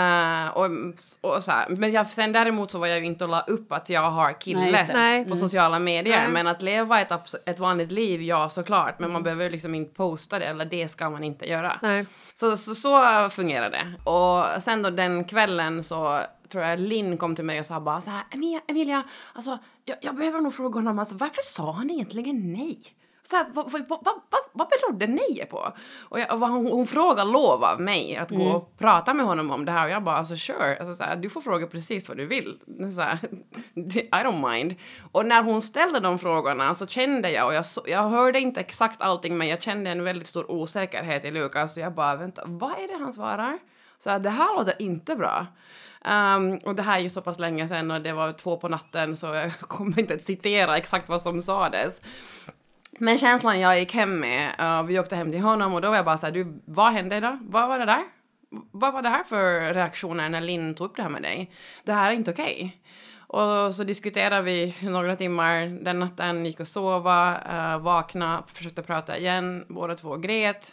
Och så här. Men sen däremot så var jag ju inte att la upp att jag har kille på sociala medier. Nej. Men att leva ett vanligt liv, ja såklart. Men man behöver liksom inte posta det, eller det ska man inte göra. Nej. Så fungerar det. Och sen då den kvällen så tror jag Linn kom till mig och sa bara så här, Emilia, alltså jag behöver nog fråga honom, alltså, varför sa han egentligen nej? Så här, vad berodde nejet på? Och hon frågade lov av mig att gå och prata med honom om det här. Och jag bara, alltså sure. Alltså, så här, du får fråga precis vad du vill. Så här, I don't mind. Och när hon ställde de frågorna så kände jag, och jag hörde inte exakt allting, men jag kände en väldigt stor osäkerhet i Lukas. Så jag bara, vänta, vad är det han svarar? Så det här låter inte bra. Och det här är ju så pass länge sedan och det var 2 på natten så jag kommer inte att citera exakt vad som sades. Men känslan jag gick hem med, vi åkte hem till honom och då var jag bara så här, du, vad hände då? Vad var det där? Vad var det här för reaktioner när Linn tog upp det här med dig? Det här är inte okej. Och så diskuterade vi några timmar den natten, gick och sova, vakna, försökte prata igen, båda 2 grät.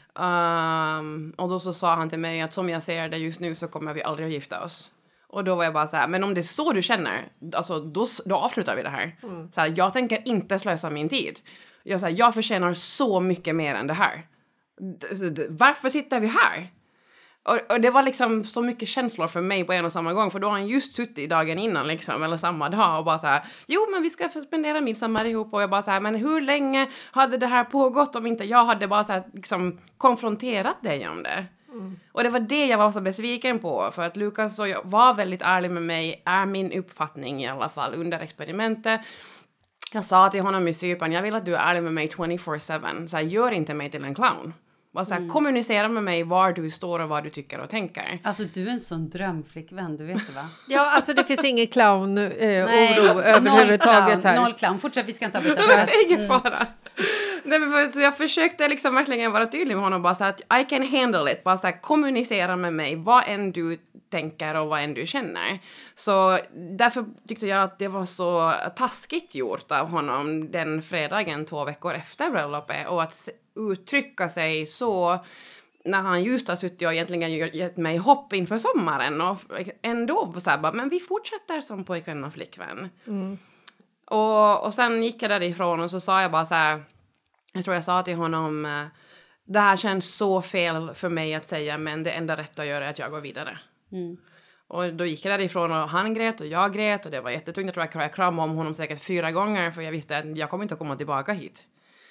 Och då så sa han till mig att som jag ser det just nu så kommer vi aldrig att gifta oss. Och då var jag bara så här, men om det är så du känner, alltså då avslutar vi det här. Så här, jag tänker inte slösa min tid. Jag förtjänar så mycket mer än det här. Varför sitter vi här? Och det var liksom så mycket känslor för mig på en och samma gång. För då har han just suttit dagen innan liksom, eller samma dag och bara så här, jo men vi ska spendera midsommar ihop. Och jag bara så här, men hur länge hade det här pågått om inte jag hade bara så här, liksom, konfronterat dig om det? Och det var det jag var så besviken på. För att Lukas och jag var väldigt ärlig med mig, är min uppfattning i alla fall under experimentet. Jag sa till honom i Cypern, jag vill att du är ärlig med mig 24/7. Så här, gör inte mig till en clown. Bara så här, kommunicera med mig var du står och vad du tycker och tänker. Alltså du är en sån drömflickvän, du vet det va? Ja, alltså det finns ingen clown-oro överhuvudtaget här. Noll clown, fortsätt, vi ska inte avbryta. Ingen fara. Nej, men så jag försökte liksom verkligen vara tydlig med honom. Bara så att I can handle it. Bara så här, kommunicera med mig vad än du tänker och vad än du känner. Så därför tyckte jag att det var så taskigt gjort av honom den fredagen 2 veckor efter bröllopet. Och att uttrycka sig så när han just har suttit och egentligen gett mig hopp inför sommaren. Och ändå så här, bara, men vi fortsätter som pojkvän och flickvän. Och sen gick jag därifrån och så sa jag bara så här, jag tror jag sa till honom, det här känns så fel för mig att säga, men det enda rätta att göra är att jag går vidare. Och då gick jag därifrån och han grät och jag grät och det var jättetungt. Jag tror jag kramade om honom säkert 4 gånger för jag visste att jag kommer inte att komma tillbaka hit.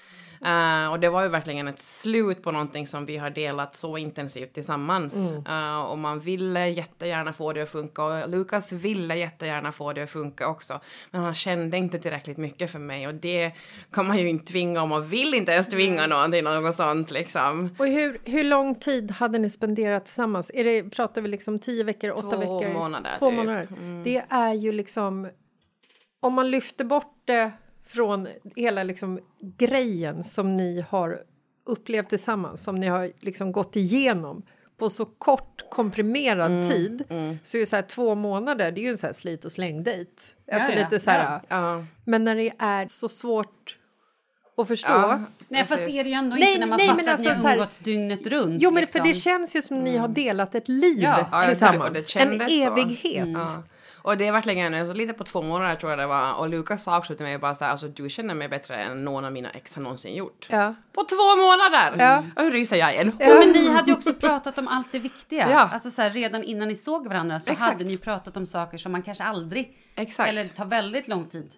Och det var ju verkligen ett slut på någonting som vi har delat så intensivt tillsammans. Och man ville jättegärna få det att funka. Och Lukas ville jättegärna få det att funka också. Men han kände inte tillräckligt mycket för mig. Och det kan man ju inte tvinga om. Man vill inte ens tvinga någon till något sånt liksom. Och hur lång tid hade ni spenderat tillsammans? Pratar vi liksom 10 veckor, 8 veckor? 2 månader. 2 månader. Det är ju liksom, om man lyfter bort det från hela liksom grejen som ni har upplevt tillsammans, som ni har liksom gått igenom på så kort komprimerad tid, så är ju så här 2 månader, det är ju en så här slit- och slängdejt. Alltså lite så här. Men när det är så svårt att förstå. Nej, fast det är det ju ändå inte när man fattar alltså, att ni har umgåtts dygnet runt. Jo, men liksom. för det känns ju som ni har delat ett liv tillsammans. En evighet. Och det är verkligen lite på 2 månader tror jag det var. Och Lukas sa också till mig bara så här, alltså du känner mig bättre än någon av mina ex har någonsin gjort. På 2 månader! Ja. Och hur ryser jag igen? Ja, men ni hade ju också pratat om allt det viktiga. Ja. Alltså så här, redan innan ni såg varandra så hade ni ju pratat om saker som man kanske aldrig, eller tar väldigt lång tid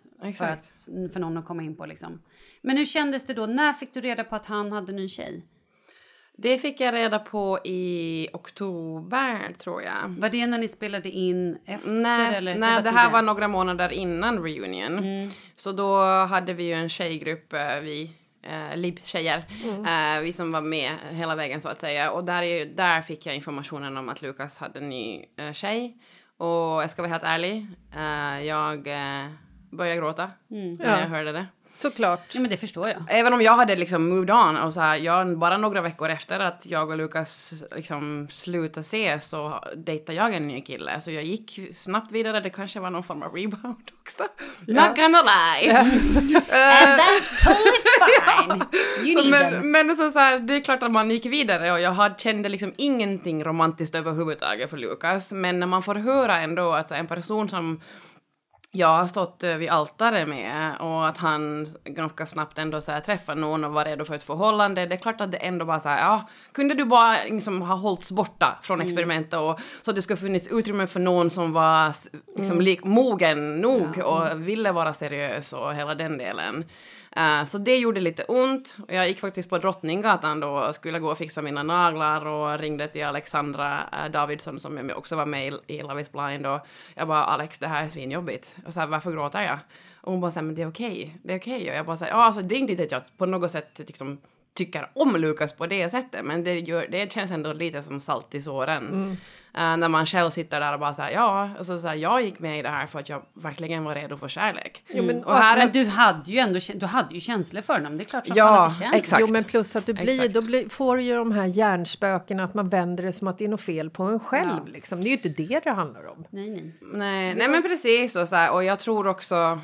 för någon att komma in på liksom. Men hur kändes det då? När fick du reda på att han hade ny tjej? Det fick jag reda på i oktober, tror jag. Var det när ni spelade in efter? Nej, det här var några månader innan reunion. Så då hade vi ju en tjejgrupp, Lib-tjejer. Vi som var med hela vägen så att säga. Och där fick jag informationen om att Lukas hade en ny tjej. Och jag ska vara helt ärlig. Jag började gråta när jag hörde det. Såklart. Ja, men det förstår jag. Även om jag hade liksom moved on och så här, bara några veckor efter att jag och Lukas liksom slutade se så dejtade jag en ny kille. Så jag gick snabbt vidare. Det kanske var någon form av rebound också. Not gonna lie. And that's totally fine. You need them. Men så här, det är klart att man gick vidare och jag kände liksom ingenting romantiskt överhuvudtaget för Lukas. Men när man får höra ändå att en person som jag har stått vid altaret med och att han ganska snabbt ändå så här träffar någon och var redo för ett förhållande. Det är klart att det ändå bara så här, kunde du bara liksom ha hållits borta från experimentet och så att det skulle funnits utrymme för någon som var liksom mogen nog och ville vara seriös och hela den delen. Så det gjorde lite ont. Jag gick faktiskt på Drottninggatan då och skulle gå och fixa mina naglar och ringde till Alexandra Davidsson som också var med i Love is Blind och jag bara, Alex, det här är svinjobbigt. Och så här, varför gråter jag? Och hon bara, men det är okej. Det är okej. Och jag bara, alltså det är inte att jag på något sätt liksom tycker om Lukas på det sättet. Men det känns ändå lite som salt i såren. När man själv sitter där och bara säger jag gick med i det här för att jag verkligen var redo för kärlek. Men du hade ju känslor för honom. Det är klart som fan att det känns. Exakt. Jo, men plus att får du ju de här hjärnspöken att man vänder det som att det är något fel på en själv. Liksom. Det är ju inte det handlar om. Nej, men precis. Och jag tror också...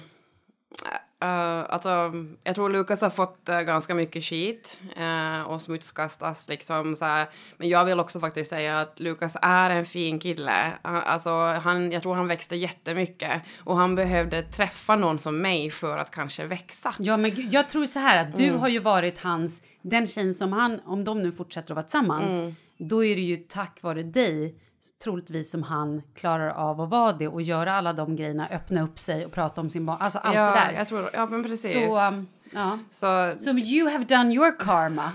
jag tror Lukas har fått ganska mycket skit och smutskastas liksom så här. Men jag vill också faktiskt säga att Lukas är en fin kille. Jag tror han växte jättemycket och han behövde träffa någon som mig för att kanske växa. Ja, men jag tror så här att du har ju varit den tjejen som han, om de nu fortsätter att vara tillsammans, då är det ju tack vare dig troligtvis som han klarar av att vara det och göra alla de grejerna, öppna upp sig och prata om sin barn, alltså allt det där. Jag tror, men precis. So you have done your karma.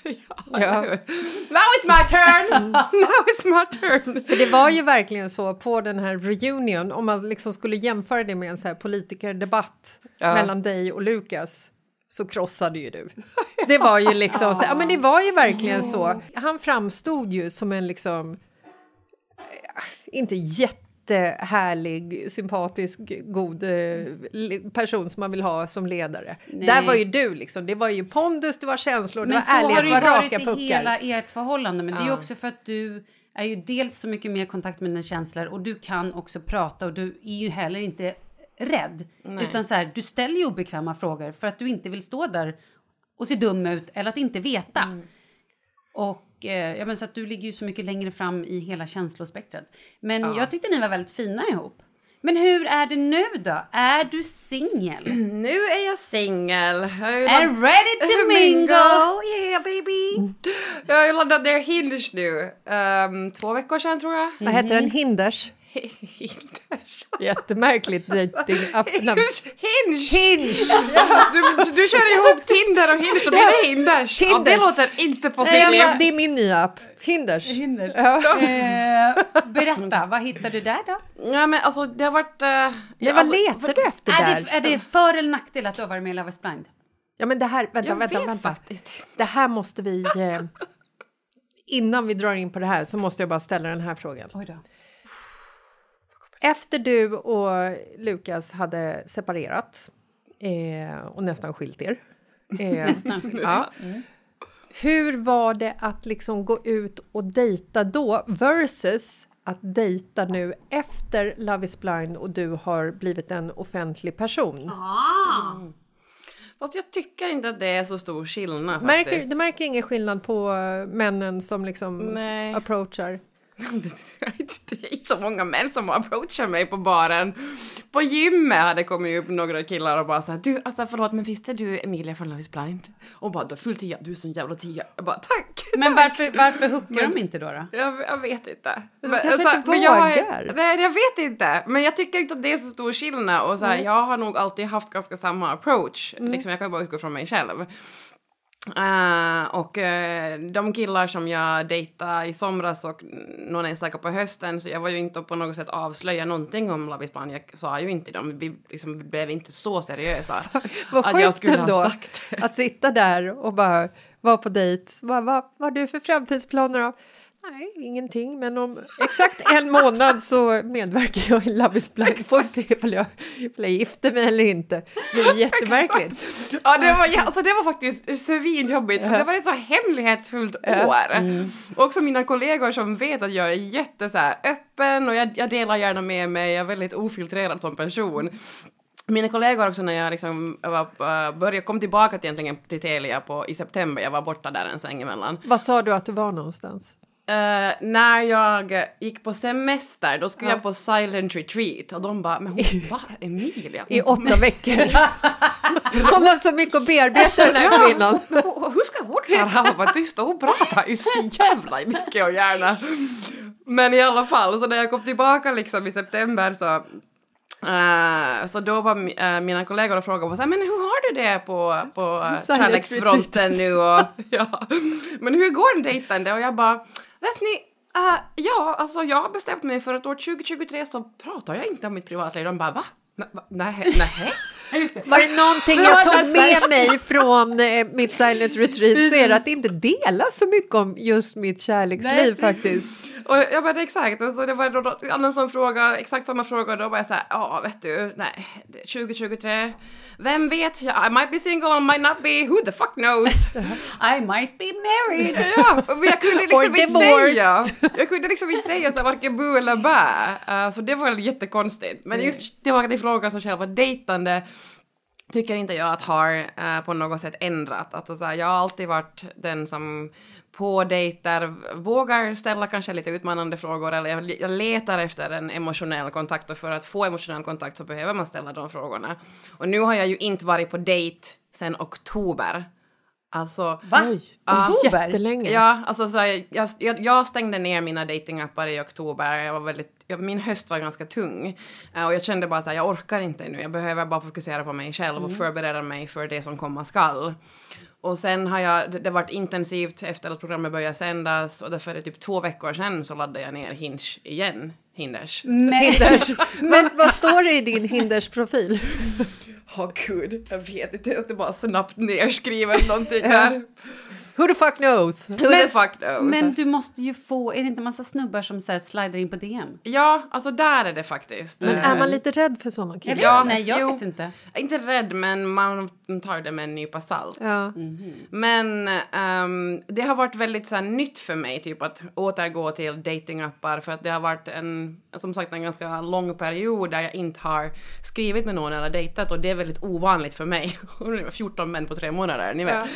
Now it's my turn! Now it's my turn! För det var ju verkligen så på den här reunion, om man liksom skulle jämföra det med en så här politikerdebatt mellan dig och Lukas, så krossade ju du. Det var ju liksom så, men det var ju verkligen så. Han framstod ju som en liksom inte jättehärlig, sympatisk, god person som man vill ha som ledare. Nej. Där var ju du liksom. Det var ju pondus, det var känslor, det var ärlighet, det var raka puckar. Men så har det varit i hela ert förhållande. Men det är ju också för att du är ju dels så mycket mer kontakt med dina känslor och du kan också prata och du är ju heller inte rädd. Nej. Utan så här, du ställer ju obekväma frågor för att du inte vill stå där och se dum ut eller att inte veta. Och men så att du ligger ju så mycket längre fram i hela känslospektrat. Men jag tyckte ni var väldigt fina ihop. Men hur är det nu då? Är du singel? Nu är jag singel. Är ready to mingle? Yeah baby. Jag har laddat ner Hinge nu. 2 veckor sedan tror jag. Vad heter den? Hinders? Hinders. Jättemärkligt dating-app. Hinge! Ja. Du kör ihop Tinder och Hinge, då blir det Hinders. Ja, det låter inte på Tinder. Det är min nya app. Hinders. Ja. Berätta, vad hittade du där då? Ja, men alltså det har varit... vad letar du efter där? Är det för eller nackdel att du har varit med i Love is Blind? Ja, men det här... Vänta. Faktiskt. Det här måste vi... innan vi drar in på det här så måste jag bara ställa den här frågan. Oj då. Efter du och Lukas hade separerat och nästan skilt er. Ja. Hur var det att liksom gå ut och dejta då versus att dejta nu efter Love is Blind och du har blivit en offentlig person? Fast jag tycker inte att det är så stor skillnad faktiskt. Du märker ingen skillnad på männen som liksom approachar? Det är inte så många män som approachar mig på baren. På gymmet hade kommit upp några killar och bara så här, du, alltså förlåt, men visste du Emilia från Love is Blind? Och bara, du full 10, du är sån jävla 10. Jag bara, tack. Men varför hookar de inte då? Jag vet inte. Men kanske inte vågar. Nej, jag vet inte. Men jag tycker inte att det är så stor skillnad. Och så här, jag har nog alltid haft ganska samma approach. Liksom, jag kan bara utgå från mig själv. Och de killar som jag dejtade i somras och någon enstaka på hösten, så jag var ju inte på något sätt avslöja någonting om Love is Blind. Jag sa ju inte dem, vi liksom blev inte så seriösa. Vad att jag skulle ha sagt att sitta där och bara vara på dejt. Vad har du för framtidsplaner då? Nej, ingenting. Men om exakt 1 månad så medverkar jag i Love is Blind. Får se ifall jag gifter mig eller inte. Det är jättemärkligt. Ja, det var faktiskt svinjobbigt. För det var ett så hemlighetsfullt år. Och också mina kollegor som vet att jag är jätte så här öppen. Och jag delar gärna med mig. Jag är väldigt ofiltrerad som person. Mina kollegor också, när jag liksom kom tillbaka till Telia i september. Jag var borta där en sväng emellan. Vad sa du att du var någonstans? När jag gick på semester, då skulle jag på silent retreat. Och de bara, men hon var Emilia? I 8 veckor. Hon har så mycket att bearbeta den här kvinnan. Hur ska hon här? Han var tyst och hon pratar ju så jävla mycket och gärna. Men i alla fall, så när jag kom tillbaka liksom i september så då var mina kollegor och frågade men hur har du det på kärleksfronten nu? Och, men hur går det dejtande? Och jag bara, vet ni, alltså jag har bestämt mig för att år 2023 så pratar jag inte om mitt privatliv. De bara, va? Nej. Var det någonting jag tog med mig från mitt silent retreat så är det att inte dela så mycket om just mitt kärleksliv faktiskt. Och jag bara, exakt, och så det var då annan som fråga, exakt samma fråga, och då var jag såhär, vet du, nej, 2023, vem vet, I might be single, I might not be, who the fuck knows? I might be married. Ja, men jag kunde liksom inte säga så varken bu eller bä, så det var jättekonstigt, men just det var det frågan som själva dejtande tycker inte jag att har på något sätt ändrat. Alltså, så här, jag har alltid varit den som på dejter vågar ställa kanske lite utmanande frågor, eller jag letar efter en emotionell kontakt, och för att få emotionell kontakt så behöver man ställa de frågorna. Och nu har jag ju inte varit på dejt sedan oktober. Alltså, Jättelänge. Ja, alltså så jag stängde ner mina datingappar i oktober. Min höst var ganska tung. Och jag kände bara så här, jag orkar inte nu. Jag behöver bara fokusera på mig själv och förbereda mig för det som komma skall. Och sen har det varit intensivt efter att programmet började sändas, och därför är det typ 2 veckor sedan så laddade jag ner Hinge igen. Hinders. Vad står det i din Hinders-profil? Gud, jag vet inte, att det bara snabbt nerskrivet någonting där. Who the fuck knows? Men du måste ju få, är det inte massa snubbar som så här slider in på DM? Ja, alltså där är det faktiskt. Men är man lite rädd för sådana killar? Ja, nej, jag vet inte. Inte rädd, men man tar det med en nypa salt. Ja. Men det har varit väldigt så här, nytt för mig typ att återgå till datingappar, för att det har varit en ganska lång period där jag inte har skrivit med någon eller dejtat, och det är väldigt ovanligt för mig. 14 män på 3 månader, ni vet.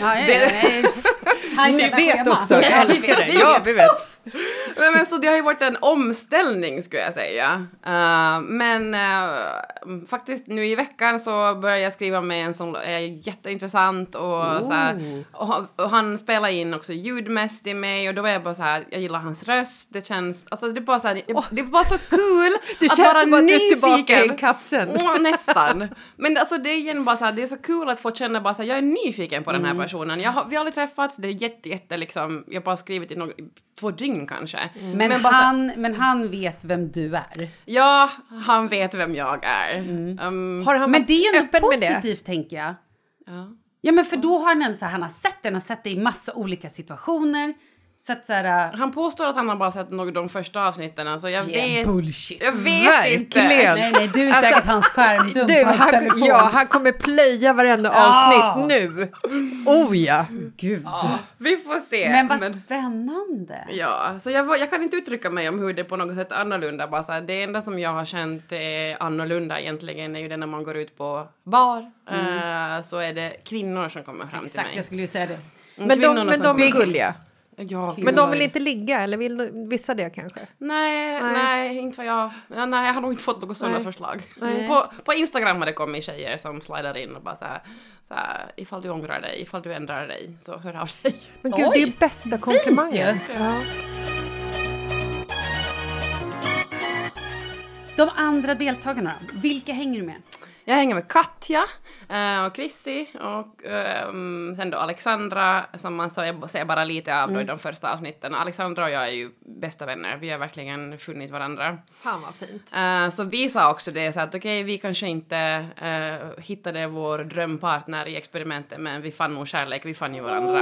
Ni vet också, jag älskar det. Ja, vi vet. Men så det har ju varit en omställning, skulle jag säga. Men faktiskt nu i veckan så började jag skriva med en som är jätteintressant, och, så här, och han spelar in också ljudmässigt i mig, och då var jag bara så här, jag gillar hans röst, det känns, alltså det är bara så här, det är bara så kul det att känns vara som att nyfiken. du är tillbaka i kapseln. Nästan. Men alltså det är igen bara så här, det är så kul att få känna bara så här, jag är nyfiken på den här personen. Vi har aldrig träffats, det är jätte liksom, jag har bara skrivit i 2 dygn kanske. Men han vet vem du är. Ja, han vet vem jag är. Har han men det är ju öppen något med positivt, tänker jag. Ja, men för då har han har sett det i massa olika situationer. Så att, han påstår att han har bara sett de första avsnitten, alltså jag vet bullshit. Jag vet inte. Nej, du är säkert hans skärmdump. Han kommer plöja varenda avsnitt nu. Ja. Gud. Vi får se. Men vad spännande. Ja, så jag kan inte uttrycka mig om hur det på något sätt är annorlunda. Bara så här, det enda som jag har känt är annorlunda egentligen är ju det när man går ut på bar. Så är det kvinnor som kommer fram till mig. Exakt, jag skulle ju säga det. Men de är gulliga. Ja, men de vill inte ligga, eller vill vissa det kanske? Nej, inte för jag. Nej, jag har nog inte fått något sådana förslag. På Instagram har det kommit tjejer som slidar in och bara så här, ifall du ångrar dig, ifall du ändrar dig, så hör av dig. Men gud, det är ju bästa komplimangen. Ja. De andra deltagarna, vilka hänger du med? Jag hänger med Katja och Chrissy och sen då Alexandra, som man säger bara lite av då i de första avsnitten. Alexandra och jag är ju bästa vänner. Vi har verkligen funnit varandra. Fan vad fint. Så vi sa också det, så att okej, vi kanske inte hittade vår drömpartner i experimentet, men vi fann nog kärlek, vi fann ju varandra.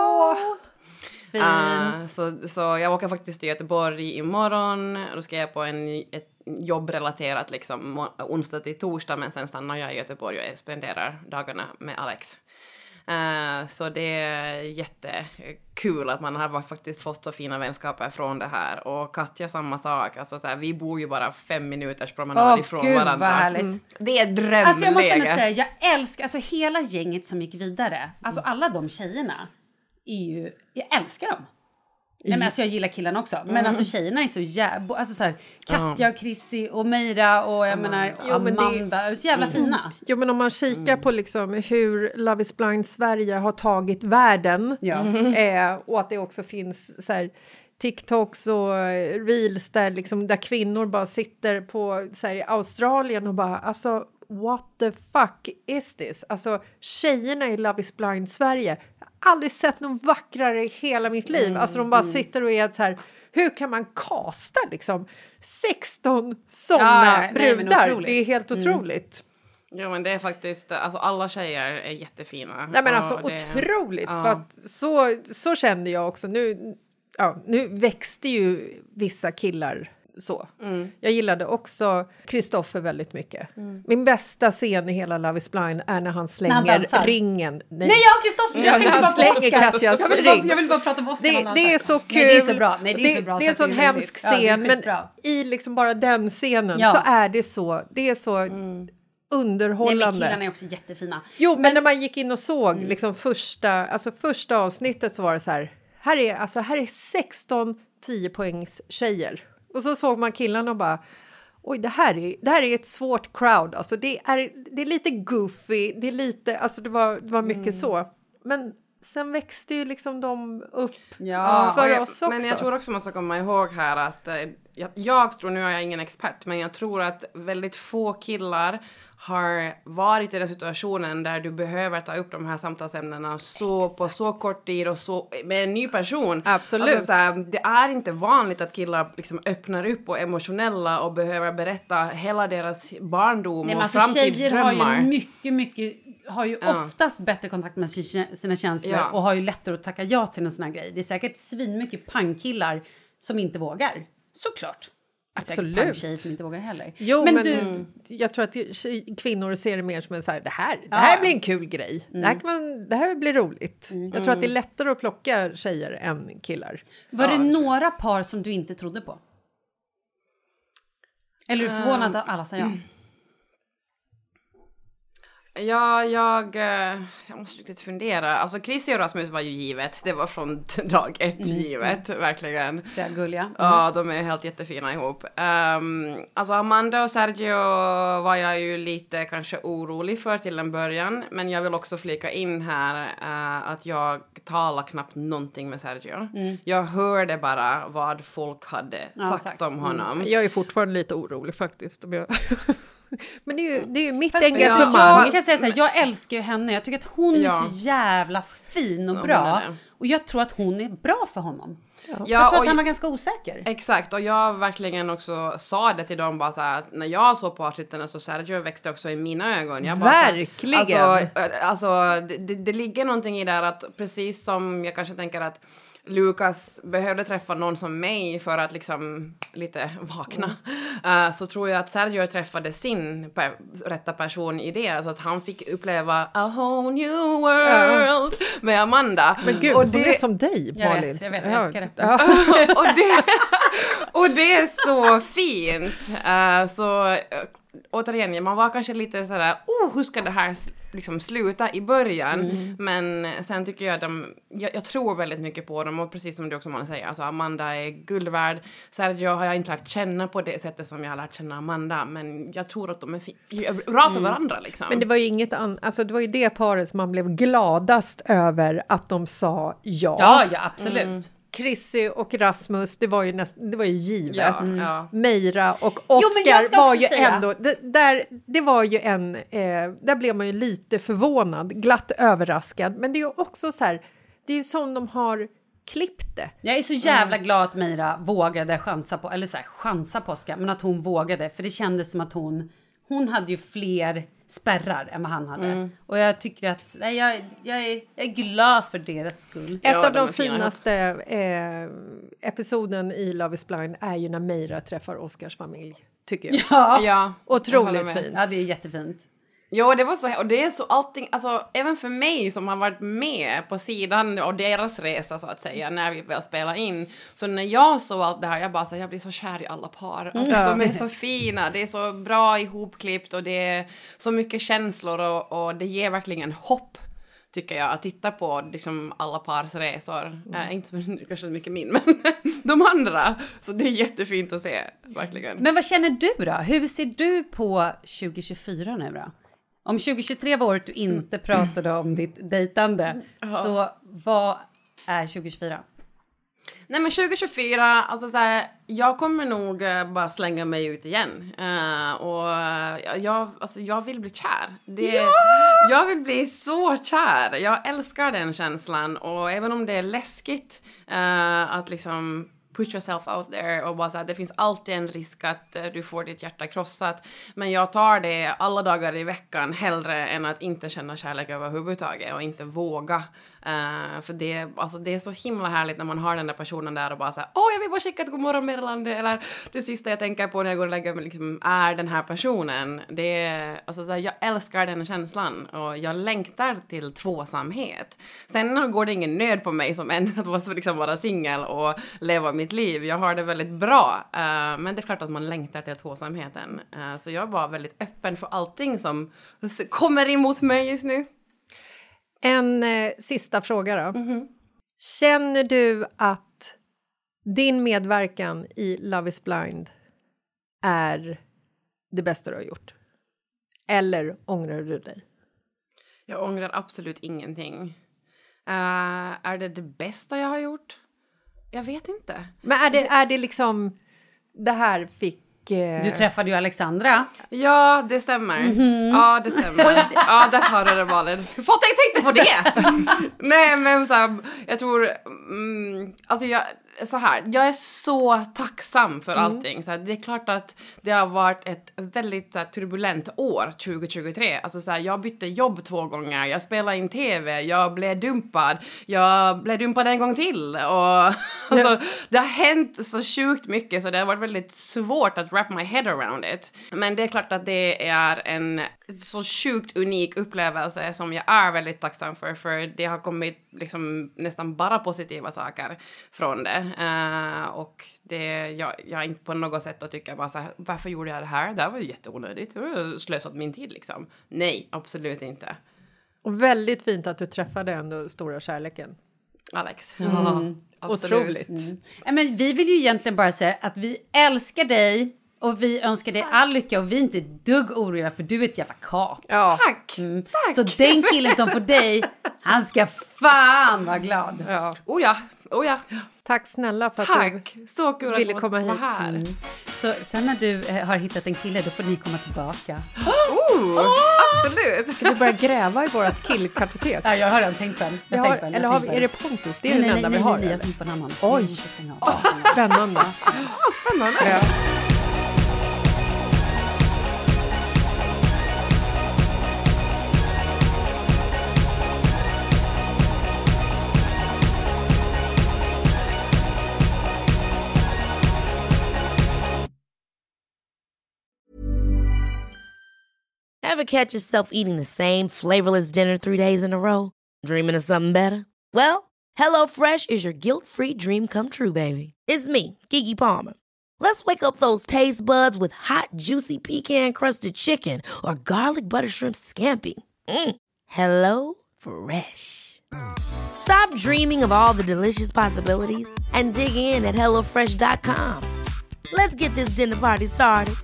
Så jag åker faktiskt till Göteborg imorgon. Då ska jag på ett jobbrelaterat liksom onsdag till torsdag, men sen stannar jag i Göteborg och spenderar dagarna med Alex. Så det är jättekul att man har faktiskt fått så fina vänskaper från det här. Och Katja samma sak. Alltså så här, vi bor ju bara 5 minuters promenad ifrån varandra. Vad härligt. Det är drömläge. Alltså jag måste säga, jag älskar alltså hela gänget som gick vidare. Alltså alla de tjejerna är ju, jag älskar dem. Nej, men alltså jag gillar killarna också. Men alltså tjejerna är så jävla... Alltså så här, Katja och Chrissy och Meira och jag menar Amanda. Är så jävla fina. Jo, men om man kikar på liksom hur Love is blind Sverige har tagit världen. Och att det också finns så här, TikToks och reels där, liksom, där kvinnor bara sitter på så här, i Australien och bara... Alltså, what the fuck is this? Alltså, tjejerna i Love is blind Sverige... aldrig sett någon vackrare i hela mitt liv. Alltså de bara sitter och är så här, hur kan man kasta liksom 16 sådana brudar? Det är helt otroligt. Ja, men det är faktiskt, alltså alla tjejer är jättefina. Nej, men alltså otroligt, för att så kände jag också. Nu växte ju vissa killar så. Jag gillade också Kristoffer väldigt mycket. Min bästa scen i hela Love is blind är när han slänger ringen. Nej, jag och Kristoffer, jag tänkte bara på slänger Katjas ring. Jag vill bara prata om Oscar. Det är så kul. Nej, det är så bra. Nej, det är så bra. Det är en sån hemsk scen, men i liksom bara den scenen så är det så. Det är så underhållande. Nej, men killarna är också jättefina. Jo, men när man gick in och såg liksom första avsnittet så var det så här. Här är 16 10-poängs tjejer. Och så såg man killarna och bara, oj, det här är ett svårt crowd. Alltså det är lite goofy, det är lite, alltså det var mycket så. Men sen växte ju liksom de upp för oss också. Men jag tror också man ska komma ihåg här att jag tror, nu är jag ingen expert, men jag tror att väldigt få killar har varit i den situationen där du behöver ta upp de här samtalsämnena på så kort tid och så med en ny person. Absolut. Alltså, det är inte vanligt att killar liksom öppnar upp och är emotionella och behöver berätta hela deras barndom och framtidsdrömmar. Tjejer har ju oftast bättre kontakt med sina känslor och har ju lättare att tacka ja till en sån här grej. Det är säkert svinmycket pangkillar som inte vågar. Såklart. Absolut. Tjejer som inte vågar heller. Jo, men jag tror att kvinnor ser det mer som en så här, det här blir en kul grej. Det här blir roligt. Jag tror att det är lättare att plocka tjejer än killar. Var det några par som du inte trodde på? Eller är du förvånad att alla säger ja? Ja, jag måste riktigt fundera. Alltså Chrissy och Rasmus var ju givet. Det var från dag 1 givet, verkligen. Så jag gulliga. Ja, de är helt jättefina ihop. Alltså Amanda och Sergio var jag ju lite kanske orolig för till en början. Men jag vill också flika in här att jag talar knappt någonting med Sergio. Jag hörde bara vad folk hade sagt om honom. Jag är fortfarande lite orolig faktiskt. Men det är ju mitt engagemang. Jag kan säga så här, jag älskar ju henne. Jag tycker att hon är så jävla fin och bra. Och jag tror att hon är bra för honom. Jag tror att han var ganska osäker. Exakt, och jag verkligen också sa det till dem bara så här, när jag såg på artiklarna så Sergio växte också i mina ögon. Jag bara, verkligen! Alltså det ligger någonting i där att precis som jag kanske tänker att Lukas behövde träffa någon som mig för att liksom lite vakna. Så tror jag att Sergio träffade sin rätta person i det. Så att han fick uppleva a whole new world med Amanda. Men gud, hon är som dig, Malin. Jag vet, jag älskar det. och det är så fint. Så återigen, man var kanske lite sådär, hur ska det här liksom sluta i början? Men sen tycker jag jag tror väldigt mycket på dem, och precis som du också måste säga, alltså Amanda är guld värd. Sergio har jag inte lärt känna på det sättet som jag har lärt känna Amanda, men jag tror att de är bra för varandra liksom. Men det var ju inget alltså det var ju det paret som man blev gladast över att de sa ja. Ja, absolut. Chrissy och Rasmus, det var ju givet. Meira och Oscar var ju ändå det var ju där blev man ju lite förvånad, glatt överraskad, men det är ju också så här, det är ju som de har klippt det. Jag är så jävla glad att Meira vågade chansa på Oscar, men att hon vågade, för det kändes som att hon hade ju fler spärrar än vad han hade. Och jag tycker att jag är glad för deras skull. Ett av de finaste episoden i Love is blind är ju när Meira träffar Oscars familj, tycker jag. Ja. Otroligt fint. Ja, det är jättefint. Ja, det var så, och det är så allting, alltså även för mig som har varit med på sidan av deras resa så att säga, när vi väl spelar in, så när jag såg allt det här, jag blir så kär i alla par, alltså de är så fina, det är så bra ihopklippt och det är så mycket känslor och det ger verkligen hopp, tycker jag, att titta på liksom alla pars resor. Inte kanske mycket min, men de andra. Så det är jättefint att se, verkligen. Men vad känner du då? Hur ser du på 2024 nu då? Om 2023 var året du inte pratade om ditt dejtande, så vad är 2024? Nej, men 2024, alltså så här, jag kommer nog bara slänga mig ut igen. Och jag vill bli kär. Jag vill bli så kär. Jag älskar den känslan. Och även om det är läskigt att liksom push yourself out there och bara så här, det finns alltid en risk att du får ditt hjärta krossat. Men jag tar det alla dagar i veckan hellre än att inte känna kärlek överhuvudtaget och inte våga. För det är så himla härligt när man har den där personen där och bara så här, jag vill bara skicka ett godmorgonmeddelande, eller det sista jag tänker på när jag går och lägger mig liksom, är den här personen. Det är, alltså, så här, jag älskar den känslan och jag längtar till tvåsamhet. Sen går det ingen nöd på mig som än att liksom vara singel och leva mitt liv. Jag har det väldigt bra, men det är klart att man längtar till tvåsamheten. Så jag var väldigt öppen för allting som kommer emot mig just nu. En sista fråga då. Känner du att din medverkan i Love is blind är det bästa du har gjort? Eller ångrar du dig? Jag ångrar absolut ingenting. Är det bästa jag har gjort? Jag vet inte. Men är det liksom... Det här fick... Du träffade ju Alexandra. Ja, det stämmer. Ja, det stämmer. Ja, där har du det valet. Vad tänkte på det? Nej, men så här, jag tror... alltså jag är så tacksam för allting. Så här, det är klart att det har varit ett väldigt så här, turbulent år 2023. Alltså så här, jag bytte jobb 2 gånger. Jag spelade in tv. Jag blev dumpad. Jag blev dumpad en gång till. Och alltså, det har hänt så sjukt mycket. Så det har varit väldigt svårt att wrap my head around it. Men det är klart att det är en så sjukt unik upplevelse som jag är väldigt tacksam för. För det har kommit liksom nästan bara positiva saker från det. Och jag är inte på något sätt att tycka bara så här, varför gjorde jag det här? Det här var ju jätteonödigt. Det var slösat min tid liksom. Nej, absolut inte. Och väldigt fint att du träffade ändå stora kärleken. Alex. Otroligt. Men vi vill ju egentligen bara säga att vi älskar dig. Och vi önskar dig all lycka och vi är inte dugg oroliga för du är ett jävla kap. Ja. Tack. Så den killen som får dig, han ska fan vara glad. Ja. Oh ja. Tack snälla för att du så kul ville att komma hit. Här. Så sen när du har hittat en kille, då får ni komma tillbaka. Absolut. Ska du börja gräva i vårt killkartotek? Ja, jag har redan tänkt på en. Är det Pontus? Det är den enda vi har. Nej, jag tänker på en annan. Oj, spännande. Spännande. Ja. Ever catch yourself eating the same flavorless dinner 3 days in a row? Dreaming of something better? Well, HelloFresh is your guilt-free dream come true, baby. It's me, Keke Palmer. Let's wake up those taste buds with hot, juicy pecan-crusted chicken or garlic butter shrimp scampi. Hello Fresh. Stop dreaming of all the delicious possibilities and dig in at HelloFresh.com. Let's get this dinner party started.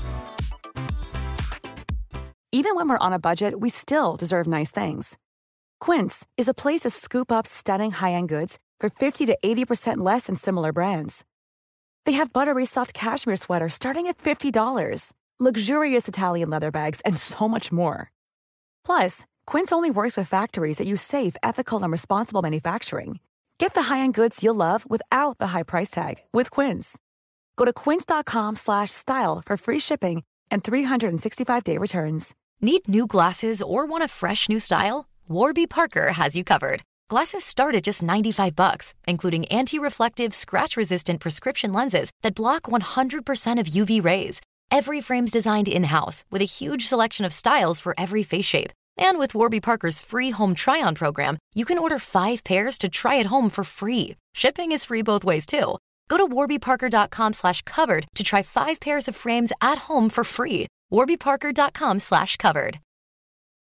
Even when we're on a budget, we still deserve nice things. Quince is a place to scoop up stunning high-end goods for 50 to 80% less than similar brands. They have buttery soft cashmere sweaters starting at $50, luxurious Italian leather bags, and so much more. Plus, Quince only works with factories that use safe, ethical, and responsible manufacturing. Get the high-end goods you'll love without the high price tag with Quince. Go to quince.com/style for free shipping and 365-day returns. Need new glasses or want a fresh new style? Warby Parker has you covered. Glasses start at just $95, including anti-reflective, scratch-resistant prescription lenses that block 100% of UV rays. Every frame's designed in-house with a huge selection of styles for every face shape. And with Warby Parker's free home try-on program, you can order 5 pairs to try at home for free. Shipping is free both ways, too. Go to warbyparker.com/covered to try 5 pairs of frames at home for free. warbyparker.com/covered.